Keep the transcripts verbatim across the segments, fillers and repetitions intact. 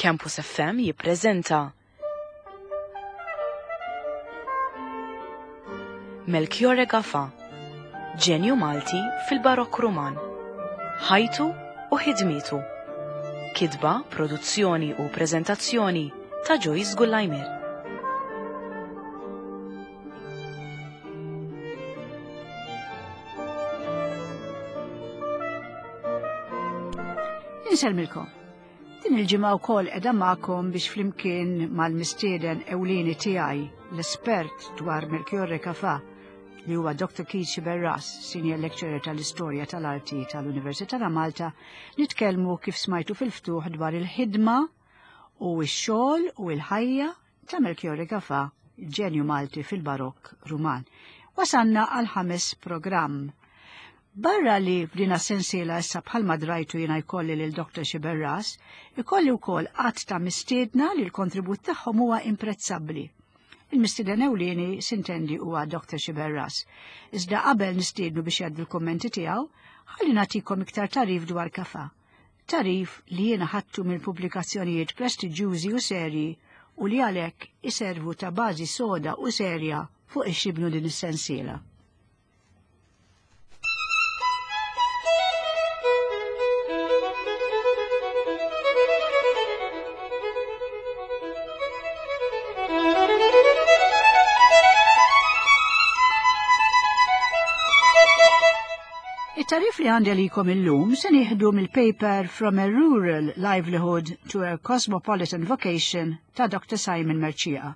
Campus F M jippreżenta Melchiorre Gafa, ġenju Malti fil-Barokk Ruman. Ħajtu u ħidmietu. Kitba, produzzjoni u preżentazzjoni ta' Joyce Gullajmer. Inselmilkom. Din il-ġimgħa wkoll qiegħda magħkom biex flimkien mal-mistieden ewlieni tiegħi l-espert dwar Melchiorre Gafa li huwa Doctor Keith Xiberras, Senior Lecturer tal-Istorja tal-Arti tal-Università ta' Malta, nitkellmu kif smajtu fil-ftuħ dwar il-ħidma u x-xogħol u l-ħajja ta' Melchiorre Gafa, ġenju Malti fil-Barokk Ruman. Wasanna għal ħames programm. Barra li f'dina sensiela issa bħalma drajtu jiena jkolli lil Doctor Xiberras, ikolli wkoll qatt ta' mistiedna li l-kontribut tagħhom huwa imprezzabbli. Il-mistieden ewlieni sintendi huwa Doctor Xiberras. Iżda qabel nistiednu biex jgħaddi l-kummenti tiegħu, ħalli nagħtikom iktar tarif dwar Gafa. Tarif li jiena ħadtu minn pubblikazzjonijiet prestiġjużi u serji u li għalhekk iservu ta' bażi soda u serja fuq ix-xibnu din is-sensiela. Il-tarif li għandi għalikom il-lum se nieħdu mill-paper From a Rural Livelihood to a Cosmopolitan Vocation ta' Doctor Simon Merċija.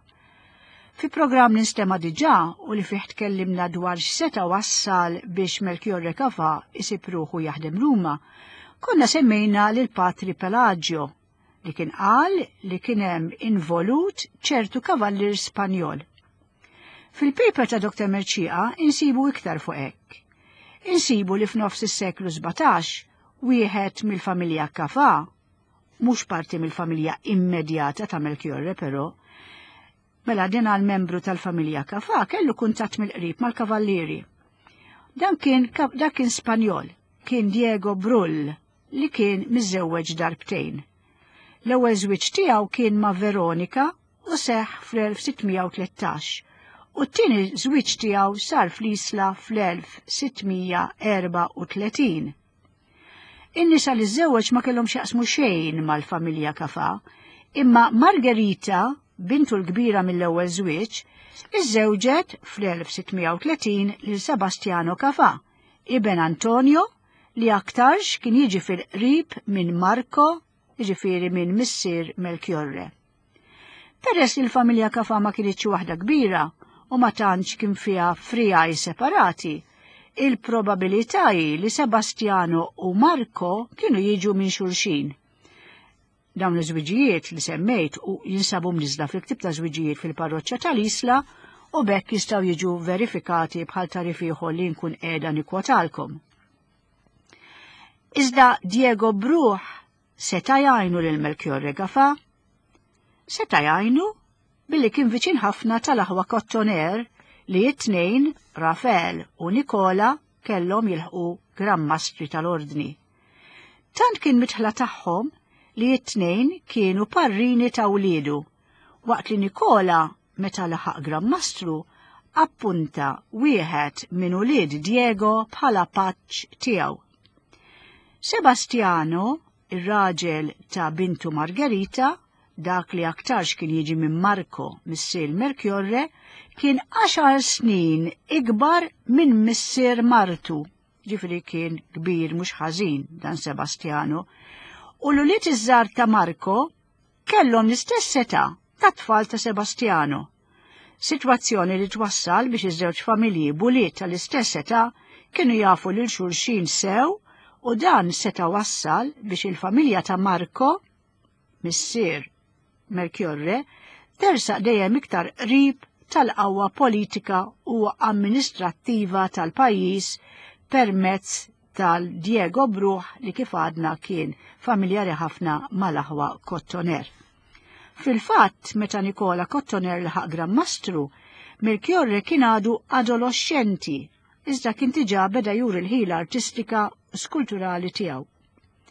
Fi programm ninstema diġà u li fih tkellimna dwar x'seta wassal biex Melchiorre Gafa isib ruħu jaħdem Ruma, konna semmejna lil Patri Pelagio li kien qal li kien hemm involut ċertu kavallir Spanjol. Fil-paper ta' Doctor Merċija insibu iktar fuq hekk. Insibu li f'nofs is-seklu sebgħatax wieħed mill-familja Gafa, mhux parti mill-familja immedjata ta' Melchiorre però, mela din għal membru tal-familja Gafa kellu kuntatt mill-qrib mal-kavallieri. Dan kien dak kien Spanjol, kien Diego Brull li kien miżewweġ darbtejn. L-ewwel żwieġ tiegħu kien ma' Veronika u seħħ fl-elf sittmija u tlettax. U t-tieni żwieġ tiegħu sar fl-Isla fl-elf sittmija erba' u tletin. In-nisa li żewweġ ma kellhomx jaqsmu xejn mal-familja Gafa, imma Margherita, bintu l-kbira mill-ewwel żwieġ, iżżewġet fl-elf sittmija u tletin lil Sebastiano Gafa, iben Antonio li aktarx kien jiġi fil-qrib minn Marco, jiġifieri minn missier Melchiorre. Peress li l-familja Gafa ma kienitx waħda kbira, u ma tantx kien fiha frijaj separati, il-probabilità li Sebastiano u Marco kienu jiġu minn xulxin. Dawn iż-żwiġijiet li semmejt u jinsabu mniżla fil-ktib ta' żwiġijiet fil-parroċċja tal-Isla u bekk jistgħu jiġu verifikati bħal tarif ieħor li nkun qiegħda nikkwotalkom. Iżda Diego Brull seta' jgħinu lil Melchiorre Gafa? Seta' jgħinu billi kien viċin ħafna tal-aħwa Kottoner li t-tnejn, Rafael u Nikola, kellhom jilħqu Grammastri tal-Ordni. Tant kien mitħla tagħhom li t-tnejn kienu parrini ta' wliedu, waqt li Nikola meta laħaq Grammastru appunta wieħed minn ulied Diego bħala paċ tiegħu. Sebastiano, ir-raġel ta' bintu Margherita, dak li aktarx kien jiġi minn Marco missier Melchiorre, kien għaxar snin ikbar minn missier Martu, ġifri kien kbir mhux ħażin dan Sebastiano, u l-ulied iż-żgħar ta' Marco kellhom l-istess età ta' tfal ta' Sebastiano. Sitwazzjoni li twassal biex iż-żewġ familji b'ulied tal-istess età kienu jafu lil xulxin sew u dan seta' wassal biex il-familja ta' Marco, missier Melchiorre, tersaq dejjem iktar qrib tal-qawwa politika u amministrattiva tal-pajjiż permezz tal-Diego Brull li kif għadna kien familjari ħafna mal-aħwa Kottoner. Fil-fatt, meta Nikola Kottoner laħaq Grammastru, Melchiorre kien għadu adolescenti, iżda kien diġà beda juri l-ħila artistika u skulturali tiegħu.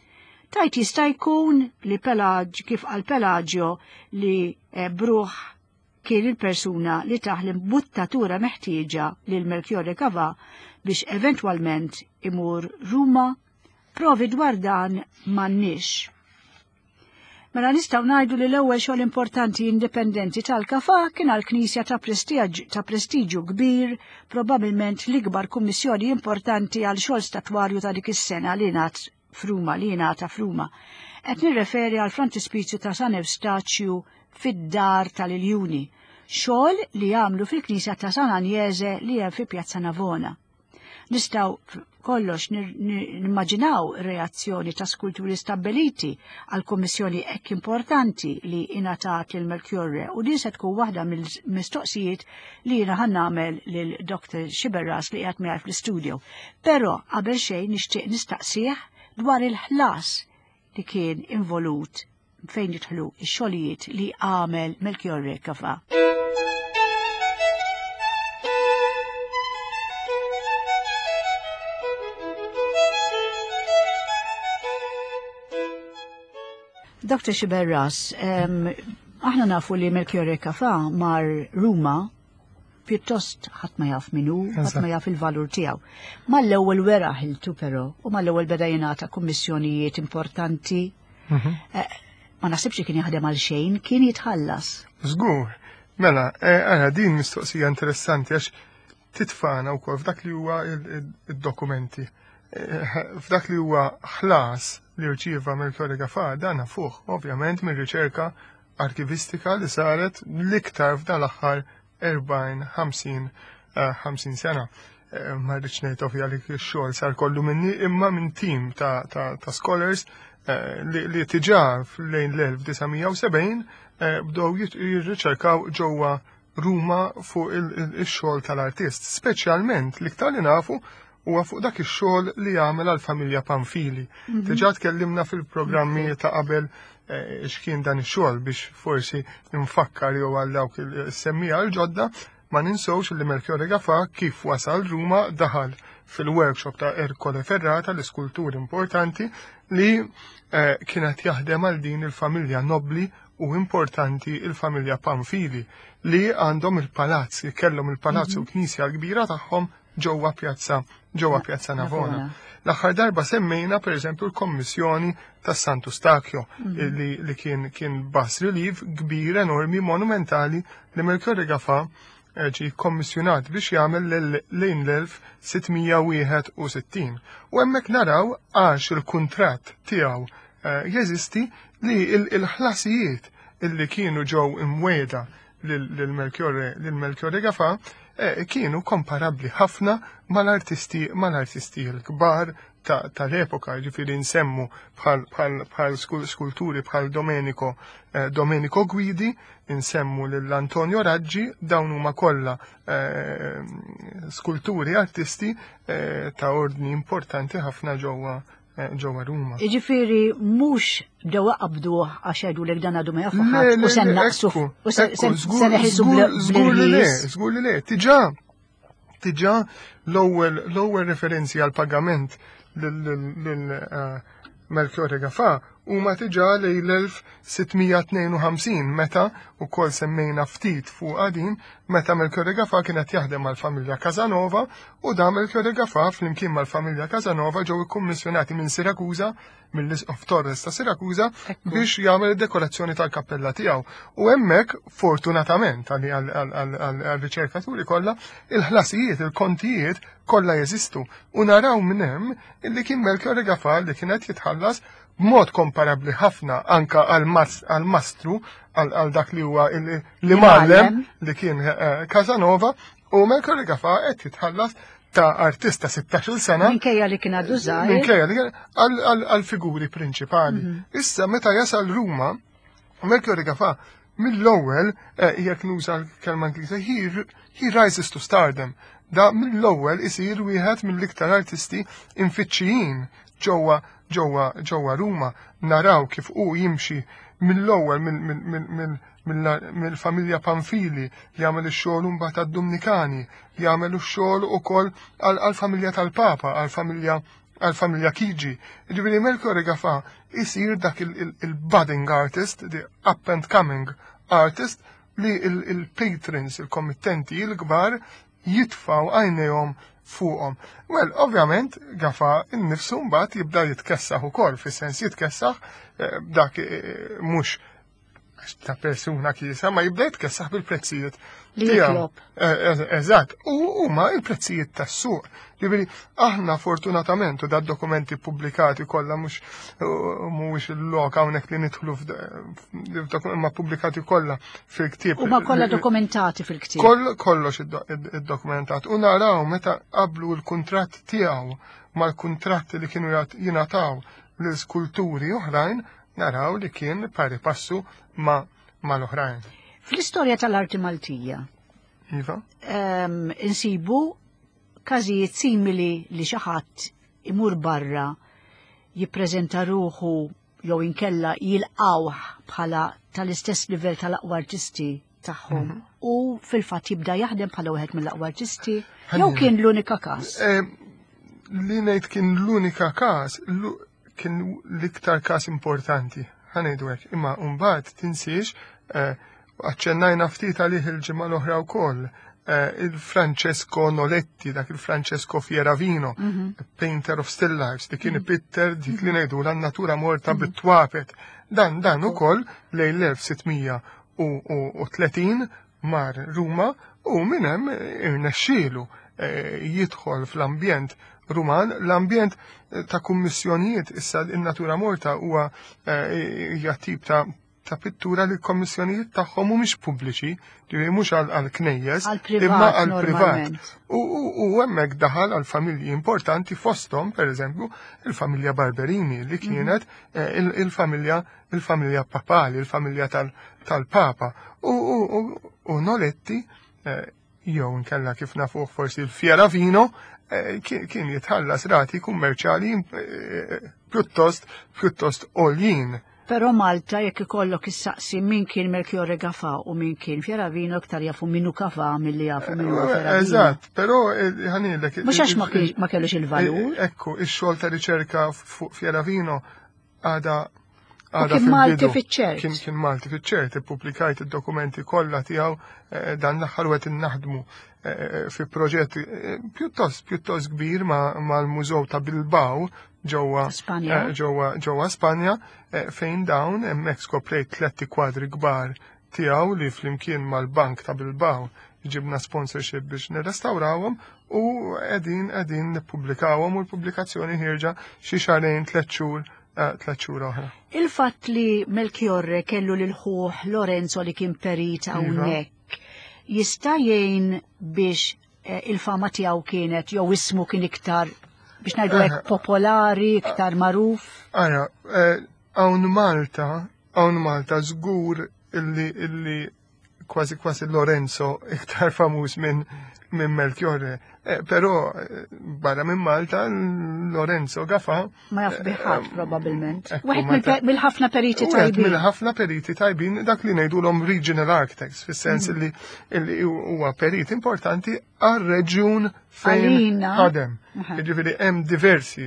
Tajt jista' jkun li Pelagio kif għal Pelagio li bruħ kien il-persuna li taħlim buttatura meħtieġa lil Melchiorre Cava biex eventwalment imur Ruma, provi dwar dan m'għandniex. Mela nistgħu ngħidu li l-ewwel xogħol importanti indipendenti tal-Cava kien għall-Knisja ta' prestiġju kbir, probabbilment l-ikbar kummissjoni importanti għal xogħol statwarju ta' dik is-sena li ngħat f'Ruma li ngħata f'Ruma. Qed nirreferi għal Frontispizju ta' San Eustaċju fid-dar tal-Iljuni, xogħol li jagħmlu fil-Knisja ta' San Agnese li hemm fi Pjazza Navona. Nistgħu kollox nimmaġinaw reazzjoni ta' skulturi stabbiliti għal kommissjoni hekk importanti li ingħatat lil Melchiorre u din se tkun waħda mill-mistoqsijiet li jiena ħan nagħmel lil Doktor Xiberras li qiegħed miegħi fl-istudio. Però qabel xejn nixtieq nistaqsih dwar il-ħlas li kien involut fejn jidħlu x-xogħlijiet li għamel Melchiorre Cava. Doktor Xiberras, um, aħna nafu li Melchiorre Cava mar Ruma pjuttost ħadd ma jaf minnu, ħadd ma jaf il-valur tiegħu. Mal-ewwel wera ħiltu però u mal-ewwel beda jingħata kummissjonijiet importanti. Mm-hmm. eh, ma nasibx kien jaħdem għal xejn, kien jitħallas. Żgur. Mela, għana din mistoqsija interessanti għax titfana wkoll f'dak li huwa id-dokumenti. F'dak li huwa ħlas li rċieva Melchiorre Cava dan fuq, ovvjament, minn riċerka arkivistika li saret l-iktar f'dan l-aħħar erbgħin ħamsin sena. Ma rridx ngħid ovvja li x-xogħol sar kollu minni imma minn tim ta', ta, ta scholars li, li tiġà lejn l-elf tisa' sebgħin bdew jirriċerkaw ġewwa Ruma fuq il-xogħol tal-artist, speċjalment l-iktar li nafu huwa fuq dak ix-xogħol li jagħmel għall-familja Pamfili. Diġà tkellimna fil-programmi ta' qabel x'kien dan ix-xogħol biex forsi nfakkar jew għal dawk is-semmija l-ġodda ma ninsewx li Melchiorre Cava kif wasal Ruma daħal fil-workshop ta' Ercole Ferrata l-iskultur importanti li kienet jaħdem għal din il-familja nobli u importanti il-familja Pamfili li għandhom il-palazz, kellhom il-palazz u knisja l-kbira tagħhom ġewwa pjazza ġewwa pjazza Navona. L-aħħar darba semmejna pereżempju l-Kommissjoni tas Sant Eustachio li, li kien kien bas relief kbir enormi monumentali li Melchiorre Cava ġi kommissjonat biex jagħmel lejn l-elf sittmija wieħed u sittin. U hemmhekk naraw għax il-kuntratt tiegħu jeżisti li l-ħlasijiet illi kienu ġew imwiegħda lil Melchiorre Cava kienu komparabbli ħafna mal-artisti mal-artisti l-kbar tal-epoka, ġifieri nsemmu bħal skulturi bħal Domenico Domenico Guidi, nsemmu lil Antonio Raggi, dawn huma kollha skulturi artisti ta' ordni importanti ħafna ġewwa ġewwa Ruma. Jiġifieri mhux ġewwa qabdu għax għedu lek dan għadu ma jafu ħadd u se naqsu u se neħisu bl-irħis. Żgur li le, tiġà tiġà l-ewwel l-ewwel referenzi għal pagament lil Melchiorre Cava huma tiġà lejn l-elf sittmija tnejn u ħamsin meta wkoll semmejna ftit fuq din meta Melchiorre Cava kienet jaħdem mal-familja Casanova u da Melchiorre Cava flimkien mal-familja Casanova ġew ikkummissjonati minn Sirakuża mill-Isqof Torres ta' Sirakuża biex jagħmel id-dekorazzjoni tal-kappella tiegħu. U hemmhekk fortunatament għall-riċerkaturi kollha il-ħlasijiet, il-kontijiet kollha jeżistu u naraw minn hemm illi kien Melchiorre Cava li kienet jitħallas b'mod komparabbli ħafna anka għal-mastru għal dak li huwa li mallem li kien Casanova u Melchiorre Cava qed jitħallas ta' artista sittax-il sena. Minkejja li kien għadu żgħar. Minkejja li kien għall-figuri prinċipali. Issa meta jasal Ruma, Melchiorre Cava mill-ewwel jekk nuża l-kelma Ingliża he rises to stardom. Da mill-ewwel isir wieħed mill-iktar artisti infittxijin ġewwa ġewwa ġewwa Ruma. Naraw kif hu jimxi mill-ewwel mill-familja Pamfili li jagħmel ix-xogħol mbagħad tad-Dominikani, jagħmel ix-xogħol ukoll għall-familja tal-Papa, għall-familja għal-familja Kiji. Ġifieri Melchiorre Gafa isir dak il-budding artist, the up and coming artist li il-patrons, il-kommittenti, il-kbar jitfaw għajnejhom fuqhom. Well, ovvjament, Gafa innifsu mbagħad jibda jitkessaħ ukoll, fis-sens jitkessaħ dak mhux ta' persuna kiesa, ma jibda jitkessaħ bil-prezzijiet tiegħu. Eżatt, u huma il-prezzijiet tas-suq. Ġifieri aħna fortunatament u da' dokumenti pubblikati kollha mhux mhuwiex il-lok hawnhekk li nidħlu ma pubblikati kollha fil-ktieb. Huma kollha dokumentati fil-ktieb. Koll kollox id-dokumentat. U naraw meta qablu l-kuntratt tiegħu mal-kuntratti li kienu jingħataw l-skulturi oħrajn, naraw li kien pari passu ma mal-oħrajn. Fl-istorja tal-arti Maltija, Iva? insibu każijiet simili li xi ħadd imur barra jippreżenta ruħu jew inkella jilqawh bħala tal-istess livell tal-aqwa artisti tagħhom u fil-fatt jibda jaħdem bħala wieħed mill-aqwa artisti jew kien l-unika każ. Li ngħid kien l-unika każ, kien l-iktar każ importanti. Ħanejdu hekk, imma mbagħad tinsiex aċċennajna ftit għalih il-ġimgħa l-oħra wkoll. Il-Francesco Noletti, dak il-Francesco Fieravino, painter of still lifes, li kien Pitter dik li ngħidu l-natura morta bit-twapet. Dan dan ukoll lejn l-elf sittmija u tletin mar Ruma u minn hemm irnexxielu jidħol fl-ambjent Ruman, l-ambjent ta' kummissjonijiet issa in-natura morta huwa hija tip ta' ta' pittura li l-kommissjonijiet tagħhom mhumiex pubbliċi, mhux għall-knejjes, imma għall-privat. U hemmhekk daħal għal familji importanti fosthom, pereżempju, il-familja Barberini li kienet il-familja il-familja papali, il-familja tal-Papa. U Noletti, jew nkella kif nafuh forsi il-Fieravino, kien jitħallas rati kummerċjali pjuttost pjuttost għoljin. Però Malta jekk ikollok issaqsi min kien Melchiorre Gafa u min kien Fieravino aktar jafu minnu Gafa milli jafu minnu Fieravino. Eżatt, però ħanilek. Mhux għax ma kellux il-valur. Ekku, ix-xogħol ta' riċerka fuq Fieravino għada għada fil-bidu. Kien kien Malti fiċ-ċert, ippubblikajt id-dokumenti kollha tiegħu dan l-aħħar wet innaħdmu fi proġett pjuttost pjuttost kbir mal-Mużew ta' Bilbao ġewwa ġewwa Spanja fejn dawn hemmhekk skoprejt tletti kwadri kbar tiegħu li flimkien mal-Bank ta' Bilbao ġibna sponsorship biex nirrestawrawhom u qegħdin qegħdin nippubblikawhom u l-pubblikazzjoni ħirġa xi xarejn tliet xhur tliet xhur oħra. Il-fatt li Melchiorre kellu lil ħuh Lorenzo li kien perit hawnhekk jista' jgħin biex il-fama tiegħu kienet jew ismu kien iktar biex ngħidu hekk popolari, iktar magħruf? Ara, hawn Malta, hawn Malta żgur illi illi kważi kważi Lorenzo iktar famuż minn minn Melchiorre. Però barra minn Malta Lorenzo Gafa ma jaf biħaf probabbilment. Waħed mill-ħafna periti tajbin. Mill-ħafna periti tajbin dak li ngħidulhom regional architects, fis-sens li huwa perit importanti għar-reġjun fejn ħadem. Jiġifieri hemm diversi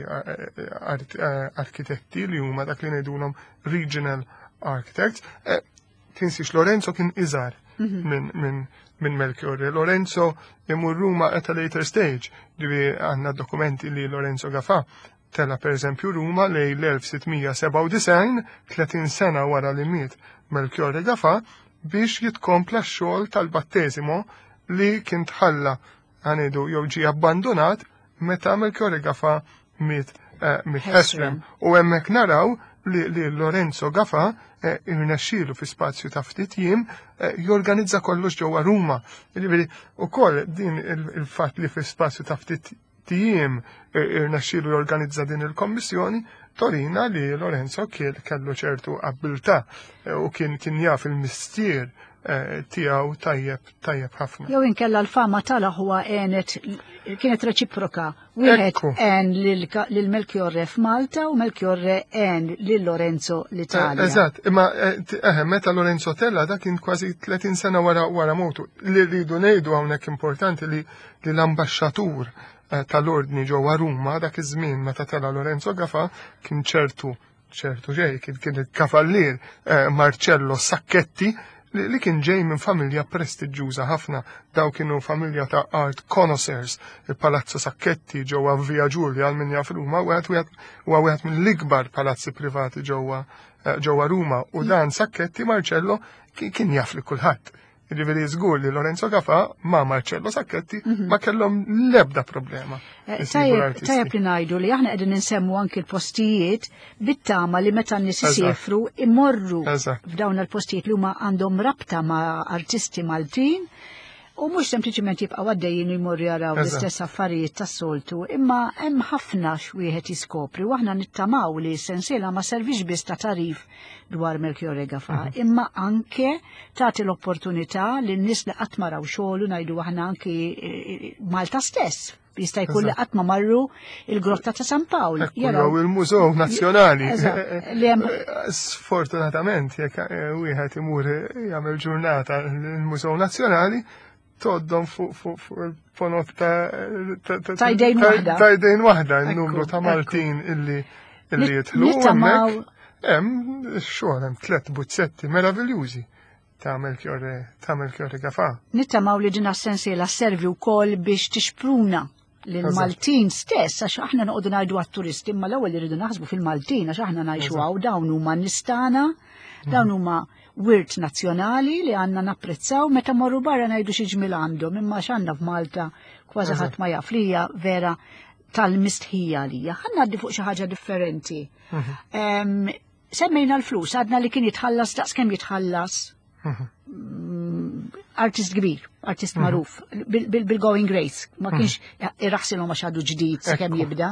arkitetti li huma dak li ngħidulhom regional architects. Tinsix Lorenzo kien iżgħar minn minn minn Melchiorre. Lorenzo imur Ruma at a later stage. Ġivi għanna dokumenti li Lorenzo Gafa tella per eżempju Ruma lej l-elf sittmija seba' u disgħin, tletin sena wara li miet Melchiorre Gafa biex jitkompla x-xogħol tal-battesimo li kien tħalla għanidu jew ġie abbandonat meta Melchiorre Gafa miet Ħesrem. U hemmhekk naraw li Lorenzo Gafa irnexxielu fi spazju ta' ftit jiem jorganizza kollox ġewwa Ruma. Jiġifieri wkoll din il-fatt li fi spazju ta' ftit jiem irnexxielu jorganizza din il-kommissjoni torina li Lorenzo kellu ċertu abilità u kien kien jaf il-mistier tiegħu tajjeb tajjeb ħafna. Jew inkella l-fama tagħha huwa għenet kienet reċiproka. Wieħed għen lil Melchiorre f'Malta u Melchiorre għen lil Lorenzo l-Italja. Eżatt, imma meta Lorenzo tella dak kien kważi tletin sena wara wara motu. Li rridu ngħidu hawnhekk importanti li l-ambaxxatur tal-ordni ġewwa Ruma dak iż-żmien meta tela Lorenzo Gafa kien ċertu ċertu ġej kien il-kavallier Marcello Sacchetti li kien ġej minn familja prestiġjuża ħafna. Daw kienu familja ta' art connoisseurs. Il-Palazzo Sacchetti ġewwa Via Giulia għal min jaf Ruma huwa wieħed mill-ikbar palazzi privati ġewwa ġewwa Ruma u dan Sacchetti Marcello kien jaf li kulħadd. Jiġifieri żgur li Lorenzo Gafa ma' Marcello Sacchetti ma kellhom l-ebda problema. Tajjeb li ngħidu li aħna qegħdin insemmu anki l-postijiet bit-tama li meta n-nies isifru imorru f'dawn il-postijiet li huma għandhom rabta ma' artisti Maltin u mhux sempliċement jibqgħu għaddejjin u jmorru jaraw l-istess affarijiet tas-soltu, imma hemm ħafna x'wieħed jiskopri u aħna nittamaw li s-sensiela ma servix biss ta' tarif dwar Melchiorre Gafa, imma anke tagħti l-opportunità lin nies li qatt ma raw xogħlu ngħidu aħna anke Malta stess. Jista' jkun li qatt ma marru il-Grotta ta' San Pawl. Jew il-Mużew Nazzjonali. Sfortunatament jekk wieħed imur jagħmel ġurnata il-Mużew Nazzjonali toddhom fuq il-ponot ta' idejn waħda n-numru ta' Maltin illi jidħlu hemmhekk. Hemm xogħol hemm tliet buzzetti meraviljużi ta' Melchiorre Gafa. Nittamaw li din as-sensiela sservi wkoll biex tixpruna lil-Maltin stess għax aħna noqogħdu ngħidu għat-turisti imma l-ewwel iridu naħsbu fil-Maltin għax aħna ngħixu hawn dawn huma nistana, dawn huma wirt nazzjonali li għandna napprezzaw meta morru barra ngħidu xi ġmiel għandhom imma x'għandna f'Malta kważi ħadd ma jaf li hija vera tal-mistħija lija. Ħa ngħaddi fuq xi ħaġa differenti. Semmejna l-flus, għadna li kien jitħallas daqs kemm jitħallas artist kbir, artist magħruf, bil-going race, ma kienx irraħsilhom għax għadu ġdid kemm jibda.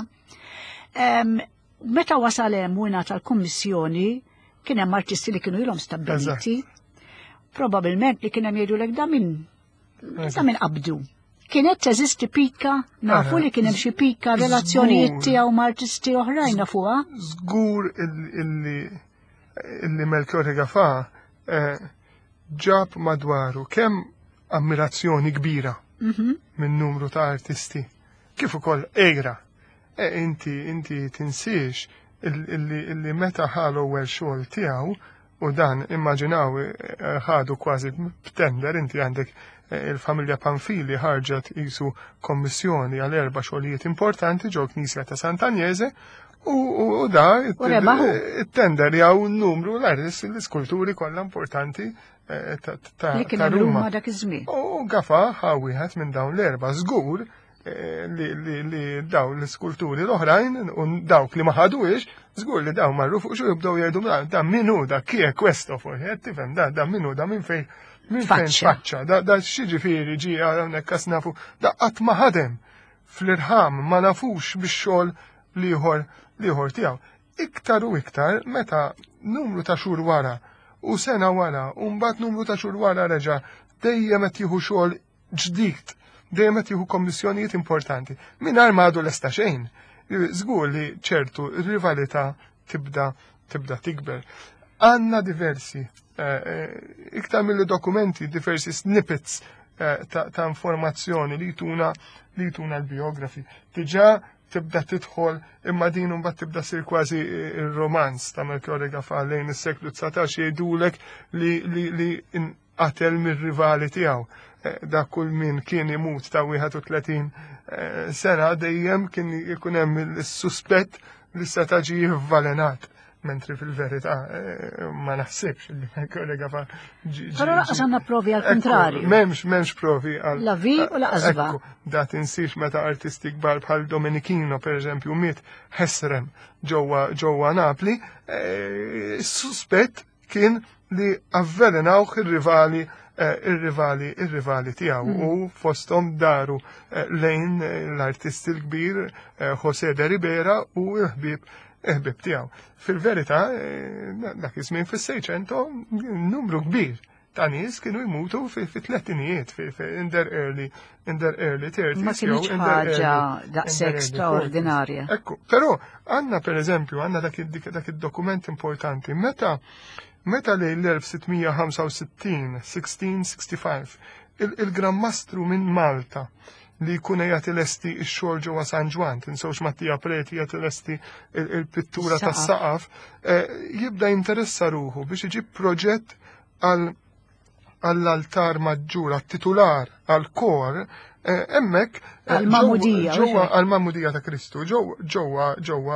Meta wasal hemm u ngħata l-Kummissjoni kien hemm artisti li kienu ilhom stabbiliti, probabbilment li kien hemm jgħidulek da min da min qabdu. Kienet teżisti pika, nafu li kien hemm xi pika relazzjonijiet tiegħu ma' artisti oħrajn nafuha? Żgur illi Melchiorre Gafa ġab madwaru kemm ammirazzjoni kbira minn numru ta' artisti. Kif ukoll ejra. Inti inti tinsiex illi meta ħalu ewwel xogħol tiegħu u dan immaġinaw ħadu kważi b'tender inti għandek il-familja Panfili ħarġet jisu kommissjoni għal erba' xogħlijiet importanti ġew Knisja ta' Sant'Agnese u da it-tender jaw numru l-iskulturi kollha importanti ta' Ruma. U Gafa ħa wieħed minn dawn l-erba' żgur li daw l-iskulturi l-oħrajn u dawk li ma ħaduhiex żgur li daw marru fuq xi jibdew jgħidu da minnu da kie questo fuq tifhem da da minnu da minn fejn Min fejn faċċa, da xieġifieri ġi hawnhekk kas nafu, da qatt ma ħadem fl-irħam ma nafux bix-xogħol liħor liħor tiegħu. Iktar u iktar meta numru ta' xhur wara u sena wara u mbagħad numru ta' xhur wara reġa' dejjem qed jieħu xogħol ġdid, dejjem qed jieħu kommissjonijiet importanti. Mingħajr ma għadu lesta xejn, żgur li ċertu rivalità tibda tibda tikber. Għandna diversi iktar mill-dokumenti, diversi snippets ta' informazzjoni li jtuna li jtuna l-biografi. Diġà tibda tidħol imma din mbagħad tibda sir kważi ir-romanz ta' Melchiorre Gafa lejn is-seklu tsatax jgħidulek li li inqatel mir-rivali tiegħu. Da kull min kien imut ta' wieħed u tletin sena dejjem kien ikun hemm is-suspett li seta' ġie avvalenat. Mentri fil-verità ma naħsibx li Melchiorre Gafa ġi. Però laqas għandna provi għal kontrarju. M'hemmx m'hemmx provi għal. La vi u laqas va. Da tinsix meta artisti kbar bħal Domenichino pereżempju miet ħesrem ġewwa ġewwa Napli, suspett kien li avvelenawh ir-rivali ir-rivali ir-rivali tiegħu u fosthom daru lejn l-artisti l-kbir José de Ribera u l-ħbieb eħbib tiegħu. Fil-verità, dak iż-żmien fis-Sejċento numru kbir ta' nies kienu jmutu fit-tlettinijiet in their early in their early thirties. Ma kienx ħaġa daqshekk straordinarja. Ekku, però għandna pereżempju għandna dak id-dokument importanti meta meta lejn l-sittmija ħamsa u sittin, sixteen sixty-five, il-Gran Mastru minn Malta li jkun jagħti lesti x-xogħol ġewwa San Ġwan, tinsewx Mattija Preti jagħti lesti il-pittura tas-saqaf, jibda jinteressa ruħu biex iġib proġett għall-altar maġġur, għat-titular, għall-kor, emmek ġewwa għall-Mamudija ta' Kristu, ġewwa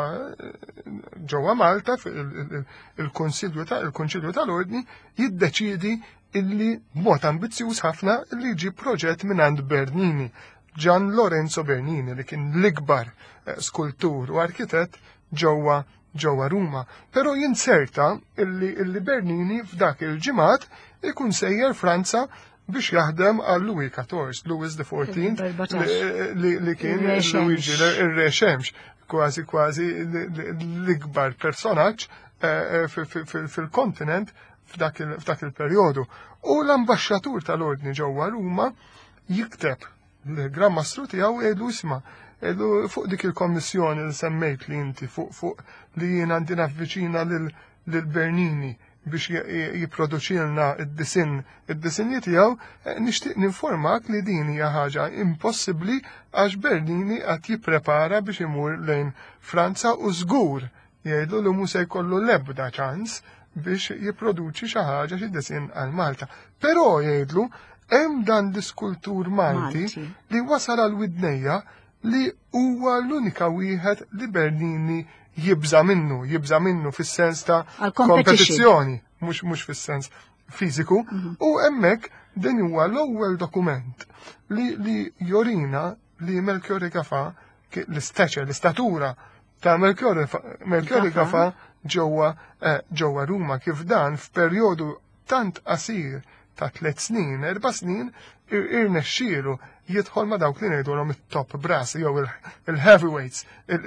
ġewwa Malta il-Konsilju tal-Ordni jiddeċiedi illi b'mod ambizzjuż ħafna li jġib proġett mingħand Bernini, Gian Lorenzo Bernini, li kien l-ikbar skultur u arkitett ġewwa ġewwa Ruma. Però jinserta illi, illi Bernini f'dak il-ġimgħat ikun sejjer Franza biex jaħdem għal Louis quatorze, Louis the fourteenth, li, li kien Luigi il-Re Xemx, kważi kważi l-ikbar personaġġ fil-kontinent f'dak il-perjodu. U l-ambasċatur tal-Ordni ġewwa Ruma jikteb l-Gran Mastru tiegħu jgħidu isma' jgħidu fuq dik il-kommissjoni li semmejt li inti fuq li jien għandi navviċina lil Bernini biex jipproduċilna id-disin id-disinji tiegħu nixtieq ninformak li din hija ħaġa impossibbli għax Bernini qed jipprepara biex imur lejn Franza u żgur jgħidu li mhux se jkollu l-ebda ċans biex jipproduċi xi ħaġa xi disin għal Malta. Però jgħidlu hemm dan l-iskultur Malti li wasal għal widnejja li huwa l-unika wieħed li Bernini jibża minnu, jibża minnu fis-sens ta' kompetizzjoni, mhux mhux fis-sens fiżiku, u hemmhekk din huwa l-ewwel dokument li li jorina li Melchiorre Gafa, l-istaċja, l-istatura ta' Melchiorre Gafa ġewwa ġewwa Ruma, kif dan f'perjodu tant qasir ta' tliet snin, erba' snin, irnexxielu jidħol ma' dawk li ngħidulhom it-top brass jew il-heavyweights,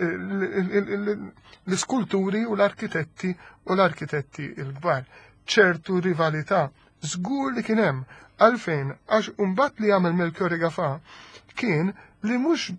l-iskulturi u l-arkitetti u l-arkitetti l-kbar. ċertu rivalità żgur li kien hemm għalfejn għax imbagħad li jagħmel Melchiorre Gafa kien li mhux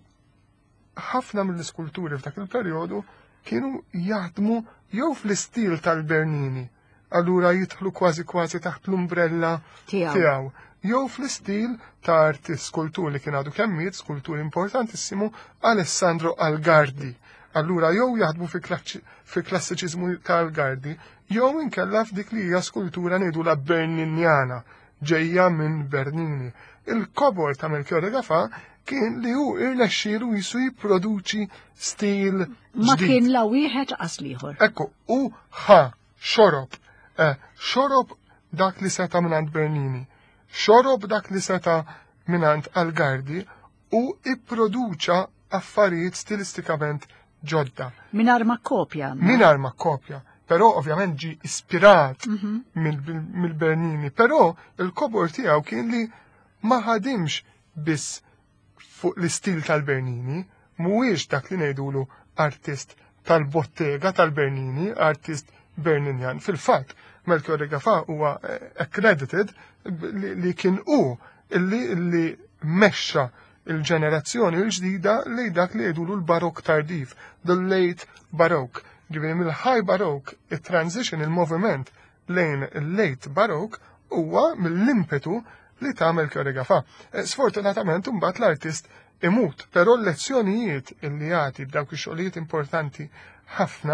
ħafna mill-iskulturi f'dak il-perjodu kienu jaħdmu jew fl-istil tal-Bernini, allura jidħlu kważi kważi taħt l-umbrella tiegħu, jew fl-istil ta' artist skultur li kien għadu kemmiet, skultur importantissimu, Alessandro Algardi. Allura jew jaħdmu fi klassiċiżmu ta' Algardi, jew inkella f'dik li hija skultura ngħidula Berninjana, ġejja minn Bernini. Il-kobor ta' Melchiorre Gafa kien li hu irnexxielu jisu jipproduċi stil ġdid. Ma kien la wieħed qas ieħor. Ekku, u ħa xorob, xorob dak li seta minant Bernini, xorob dak li seta minant Algardi u ipproduċa affarijiet stilistikament ġodda. Minar ma kopja. Minar ma kopja. Però ovvjament ġi ispirat mill-Bernini, però il-kobor tiegħu kien li ma ħadimx biss fuq l-istil tal-Bernini, mhuwiex dak li ngħidulu artist tal-bottega tal-Bernini, artist Berninian. Fil-fatt, Melchiorre Gafa huwa accredited li kien hu illi mexxa il-ġenerazzjoni l-ġdida li dak li jgħidulu l-barok tardif, the late baroque. Ġifieri mill-high baroque, it-transition, il-moviment lejn il-late baroque huwa mill-impetu li ta' Melchiorre Gafa. Sfortunatament imbagħad l-artist imut, però l-lezzjonijiet illi jagħti b'dawk ix-xogħlijiet importanti ħafna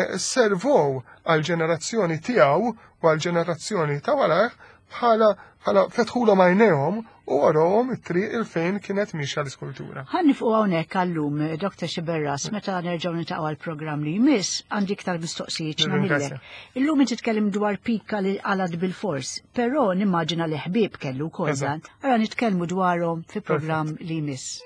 servow għal ġenerazzjoni tiegħu u għal ġenerazzjoni ta' wara bħala bħala fetħulhom għajnejhom u warahom it-triq il-fejn kienet mixja l-iskultura. Ħannifqu hawnhekk għallum, Doktor Xiberras, meta nerġgħu niltaqgħu għall-programm li jmiss għandi iktar mistoqsijiet nagħmilek. Illum inti titkellem dwar pika li għalad bil-fors, però nimmaġina li ħbieb kellu wkoll dan. Ara nitkellmu dwarhom fi programm li jmiss.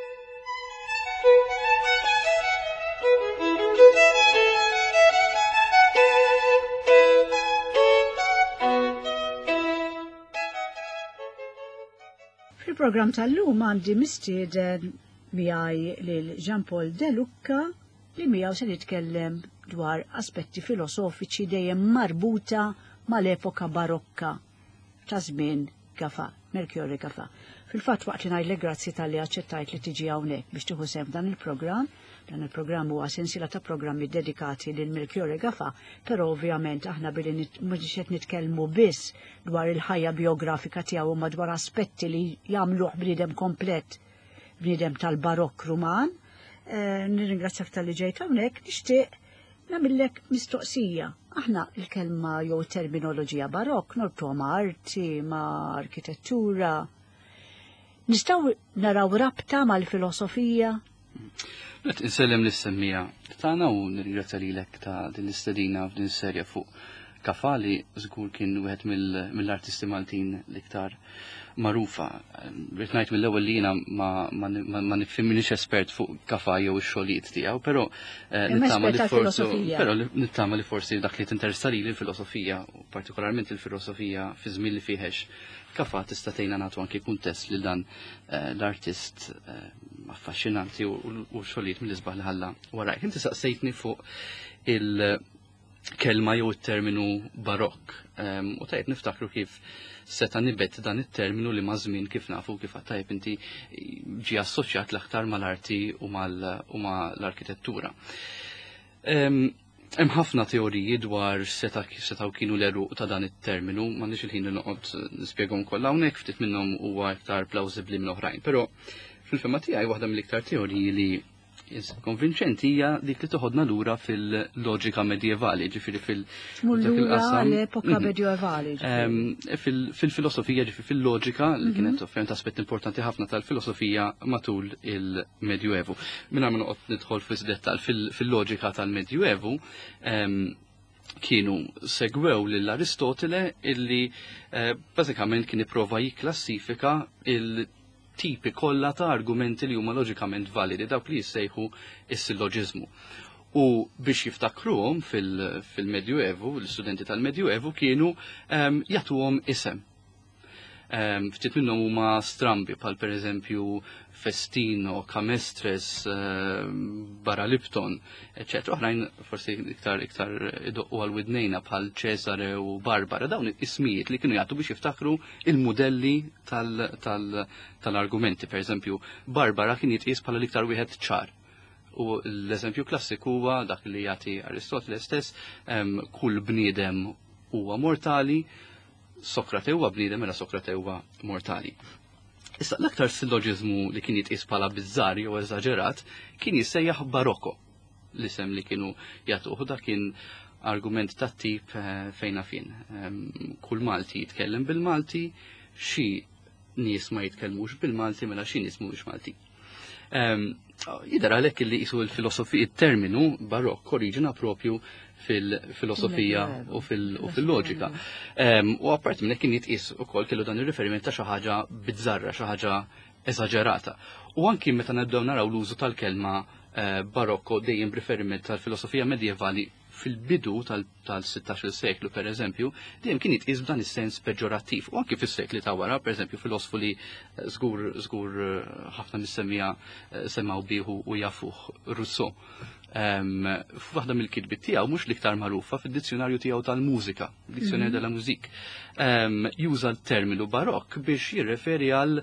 Il-program tal-lum għandi mistieden miegħi lil Jean-Paul De Lucca li miegħu se nitkellem dwar aspetti filosofiċi dejjem marbuta mal-epoka barokka ta' żmien Gafa, Melchiorre Gafa. Fil-fatt waqt li ngħidlek grazzi tal-li aċċettajt li tiġi hawnhekk biex tieħu sehem dan il-programm. Dan il-programm huwa sensiela ta' programmi dedikati lil Melchiorre Gafa, però ovvjament aħna billi mhux qed nitkellmu biss dwar il-ħajja biografika tiegħu ma dwar aspetti li jagħmluh bniedem komplett bniedem tal-barokk Ruman. Nirringrazzjak tal-li ġejt hawnhekk, nixtieq nagħmillek mistoqsija. Aħna il-kelma jew terminoloġija barokk nortuha ma' arti, ma' arkitettura. Nistgħu naraw rabta mal-filosofija? Qed insellem lis-semmija tagħna u nirringrazzja lilek ta' din l-istedina f'din serja fuq Kafà li żgur kien wieħed mill-artisti Maltin l-iktar magħrufa. Rrid ngħid mill-ewwel li jiena ma nifhimniex espert fuq Kafà jew ix-xogħlijiet tiegħu, però nittama li forsi però nittama li forsi dak li tinteressa lili l-filosofija u partikolarment il-filosofija fi żmien li fieħex Kafà tista' tgħinna nagħtu anke kuntest lil dan l-artist affaxxinanti u xogħlijiet mill-isbaħ li ħalla warajk. Inti saqsejtni fuq il-kelma jew it-terminu barokk u tajb niftakru kif seta' nibet dan it-terminu li ma' żmien kif nafu kif tajb inti ġie assoċjat l-aktar mal-arti u mal-arkitettura. Hemm ħafna teoriji dwar seta' setgħu kienu l-eruq ta' dan it-terminu, m'għandix il-ħin li noqgħod nispjegahom kollha hawnhekk ftit minnhom huwa iktar plawsibbli minn oħrajn, però fil-fema tiegħi waħda mill-iktar teoriji li konvinċenti hija dik li toħodna lura fil-loġika medjevali, ġifieri fil-qasam l-epoka medjevali. Fil-filosofija ġifieri fil-loġika li kienet offrent aspett importanti ħafna tal-filosofija matul il-Medjuevu. Mingħajr ma noqgħod nidħol fis-dettall fil-loġika tal-Medjuevu kienu segwew lill Aristotele illi bażikament kien ipprova jikklassifika il- tipi kollha ta' argumenti li huma loġikament validi dawk li jissejħu is-silloġiżmu. U biex jiftakruhom fil-Medjuevu, l-istudenti tal-Medjuevu kienu jagħtuhom isem. Ftit minnhom huma strambi bħal pereżempju Festino, Camestres, Baralipton, eċetera. Oħrajn forsi iktar iktar idoqqu għal widnejna bħal Cesare u Barbara, dawn ismijiet li kienu jagħtu biex jiftakru il-modelli tal-argumenti. Pereżempju, Barbara kien jitqies bħala l-iktar wieħed ċar. U l-eżempju klassiku huwa dak li jagħti Aristotele stess, kull bniedem huwa mortali, Sokrate huwa bniedem mela Sokrate huwa mortali. Issa l-aktar silloġiżmu li kien jitqies bħala biżżar jew eżaġerat kien jissejjaħ barokko. L-isem li kienu jagħtuh dak kien argument tat-tip fejna fin. Kull Malti jitkellem bil-Malti, xi nies ma jitkellmux bil-Malti mela xi nies mhumiex Malti. Jidher għalhekk li qisu l-filosofija it-terminu barokk oriġina propju fil-filosofija u fil-loġika. U apparti minn hekk kien jitqies ukoll kellu dan ir-riferiment ta' xi ħaġa biżżarra, xi ħaġa eżaġerata. U anki meta nibdew naraw l-użu tal-kelma barokko dejjem b'riferiment tal-filosofija medjevali fil-bidu tal-sittax-il seklu pereżempju, dejjem kien jitqies b'dan is-sens peġorattiv. U anki fis-sekli ta' wara, pereżempju filosofu li żgur żgur ħafna mis-semmija semmaw bieħu u jafuh Rousseau. F'waħda mill-kitbiet tiegħu mhux l-iktar magħrufa fid-dizzjonarju tiegħu tal-mużika, dizzjonarju della musique, juża l-terminu barokk biex jirreferi għal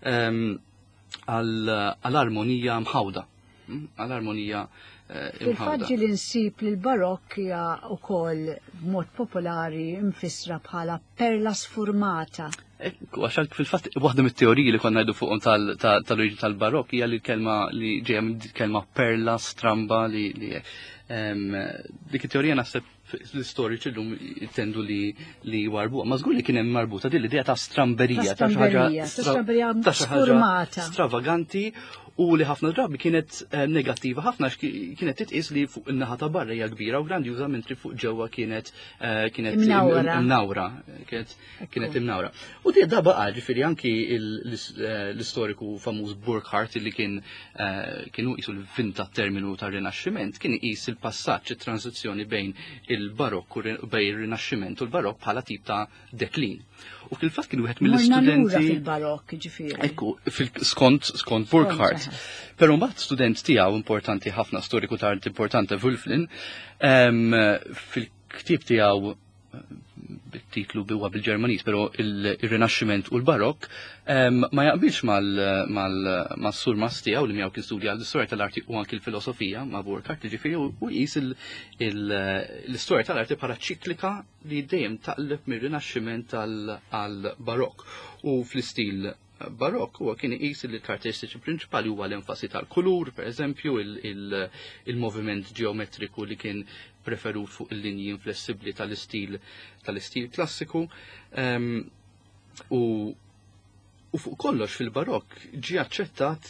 għall-armonija mħawda, għall-armonija imħawda. Il-faġġi li nsib li l-barokk hija wkoll b'mod popolari mfissra bħala perla sfurmata. Għaxalt fil-fatt waħda mit-teoriji li konna ngħidu fuqhom tal-oriġini tal-barokk hija li l-kelma li ġejja mill-kelma perla stramba li dik it-teorija naħseb l-istoriċi llum jittendu li warbuha. Ma żgur li kien hemm marbuta din l-idea ta' stramberija, ta' xi ħaġa stravaganti u li ħafna drabi kienet negattiva ħafna kienet titqis li fuq in-naħa ta' barra hija kbira u grandjuża mentri fuq ġewwa kienet kienet imnawra, kienet imnawra. U di da baqa' ġifieri anki l-istoriku famuż Burckhardt li kien kienu qisu l-vinta terminu tar-Rinaxximent kien iqis il-passaġġ it-tranzizzjoni bejn il-barokk u bejn ir-Rinaxximent u l-barokk bħala tip ta' deklin. U fil-fatt kien wieħed mill-istudenti fil-barokk ġifieri. Ekku, skont skont Burckhardt. Però mbagħad student tiegħu importanti ħafna storiku ta' art importanti Wulflin fil-ktieb tiegħu bit-titlu huwa bil-Ġermaniż, però il-Rinaxximent u l-Barokk ma jaqbilx mas-sur mas tiegħu li miegħu kien studja l-istorja tal-arti u anke l-filosofija ma' Burckhardt, ġifieri u jqis l-istorja tal-arti bħala ċiklika li dejjem taqleb mir-Rinaxximent għall-Barokk u fl-istil barokk huwa kien iqis li l-karatteristiċi prinċipali huwa l-enfasi tal-kulur, pereżempju il-moviment ġeometriku li kien preferut fuq il-linji inflessibbli tal-istil tal-istil klassiku. U U fuq kollox fil-barokk ġie aċċettat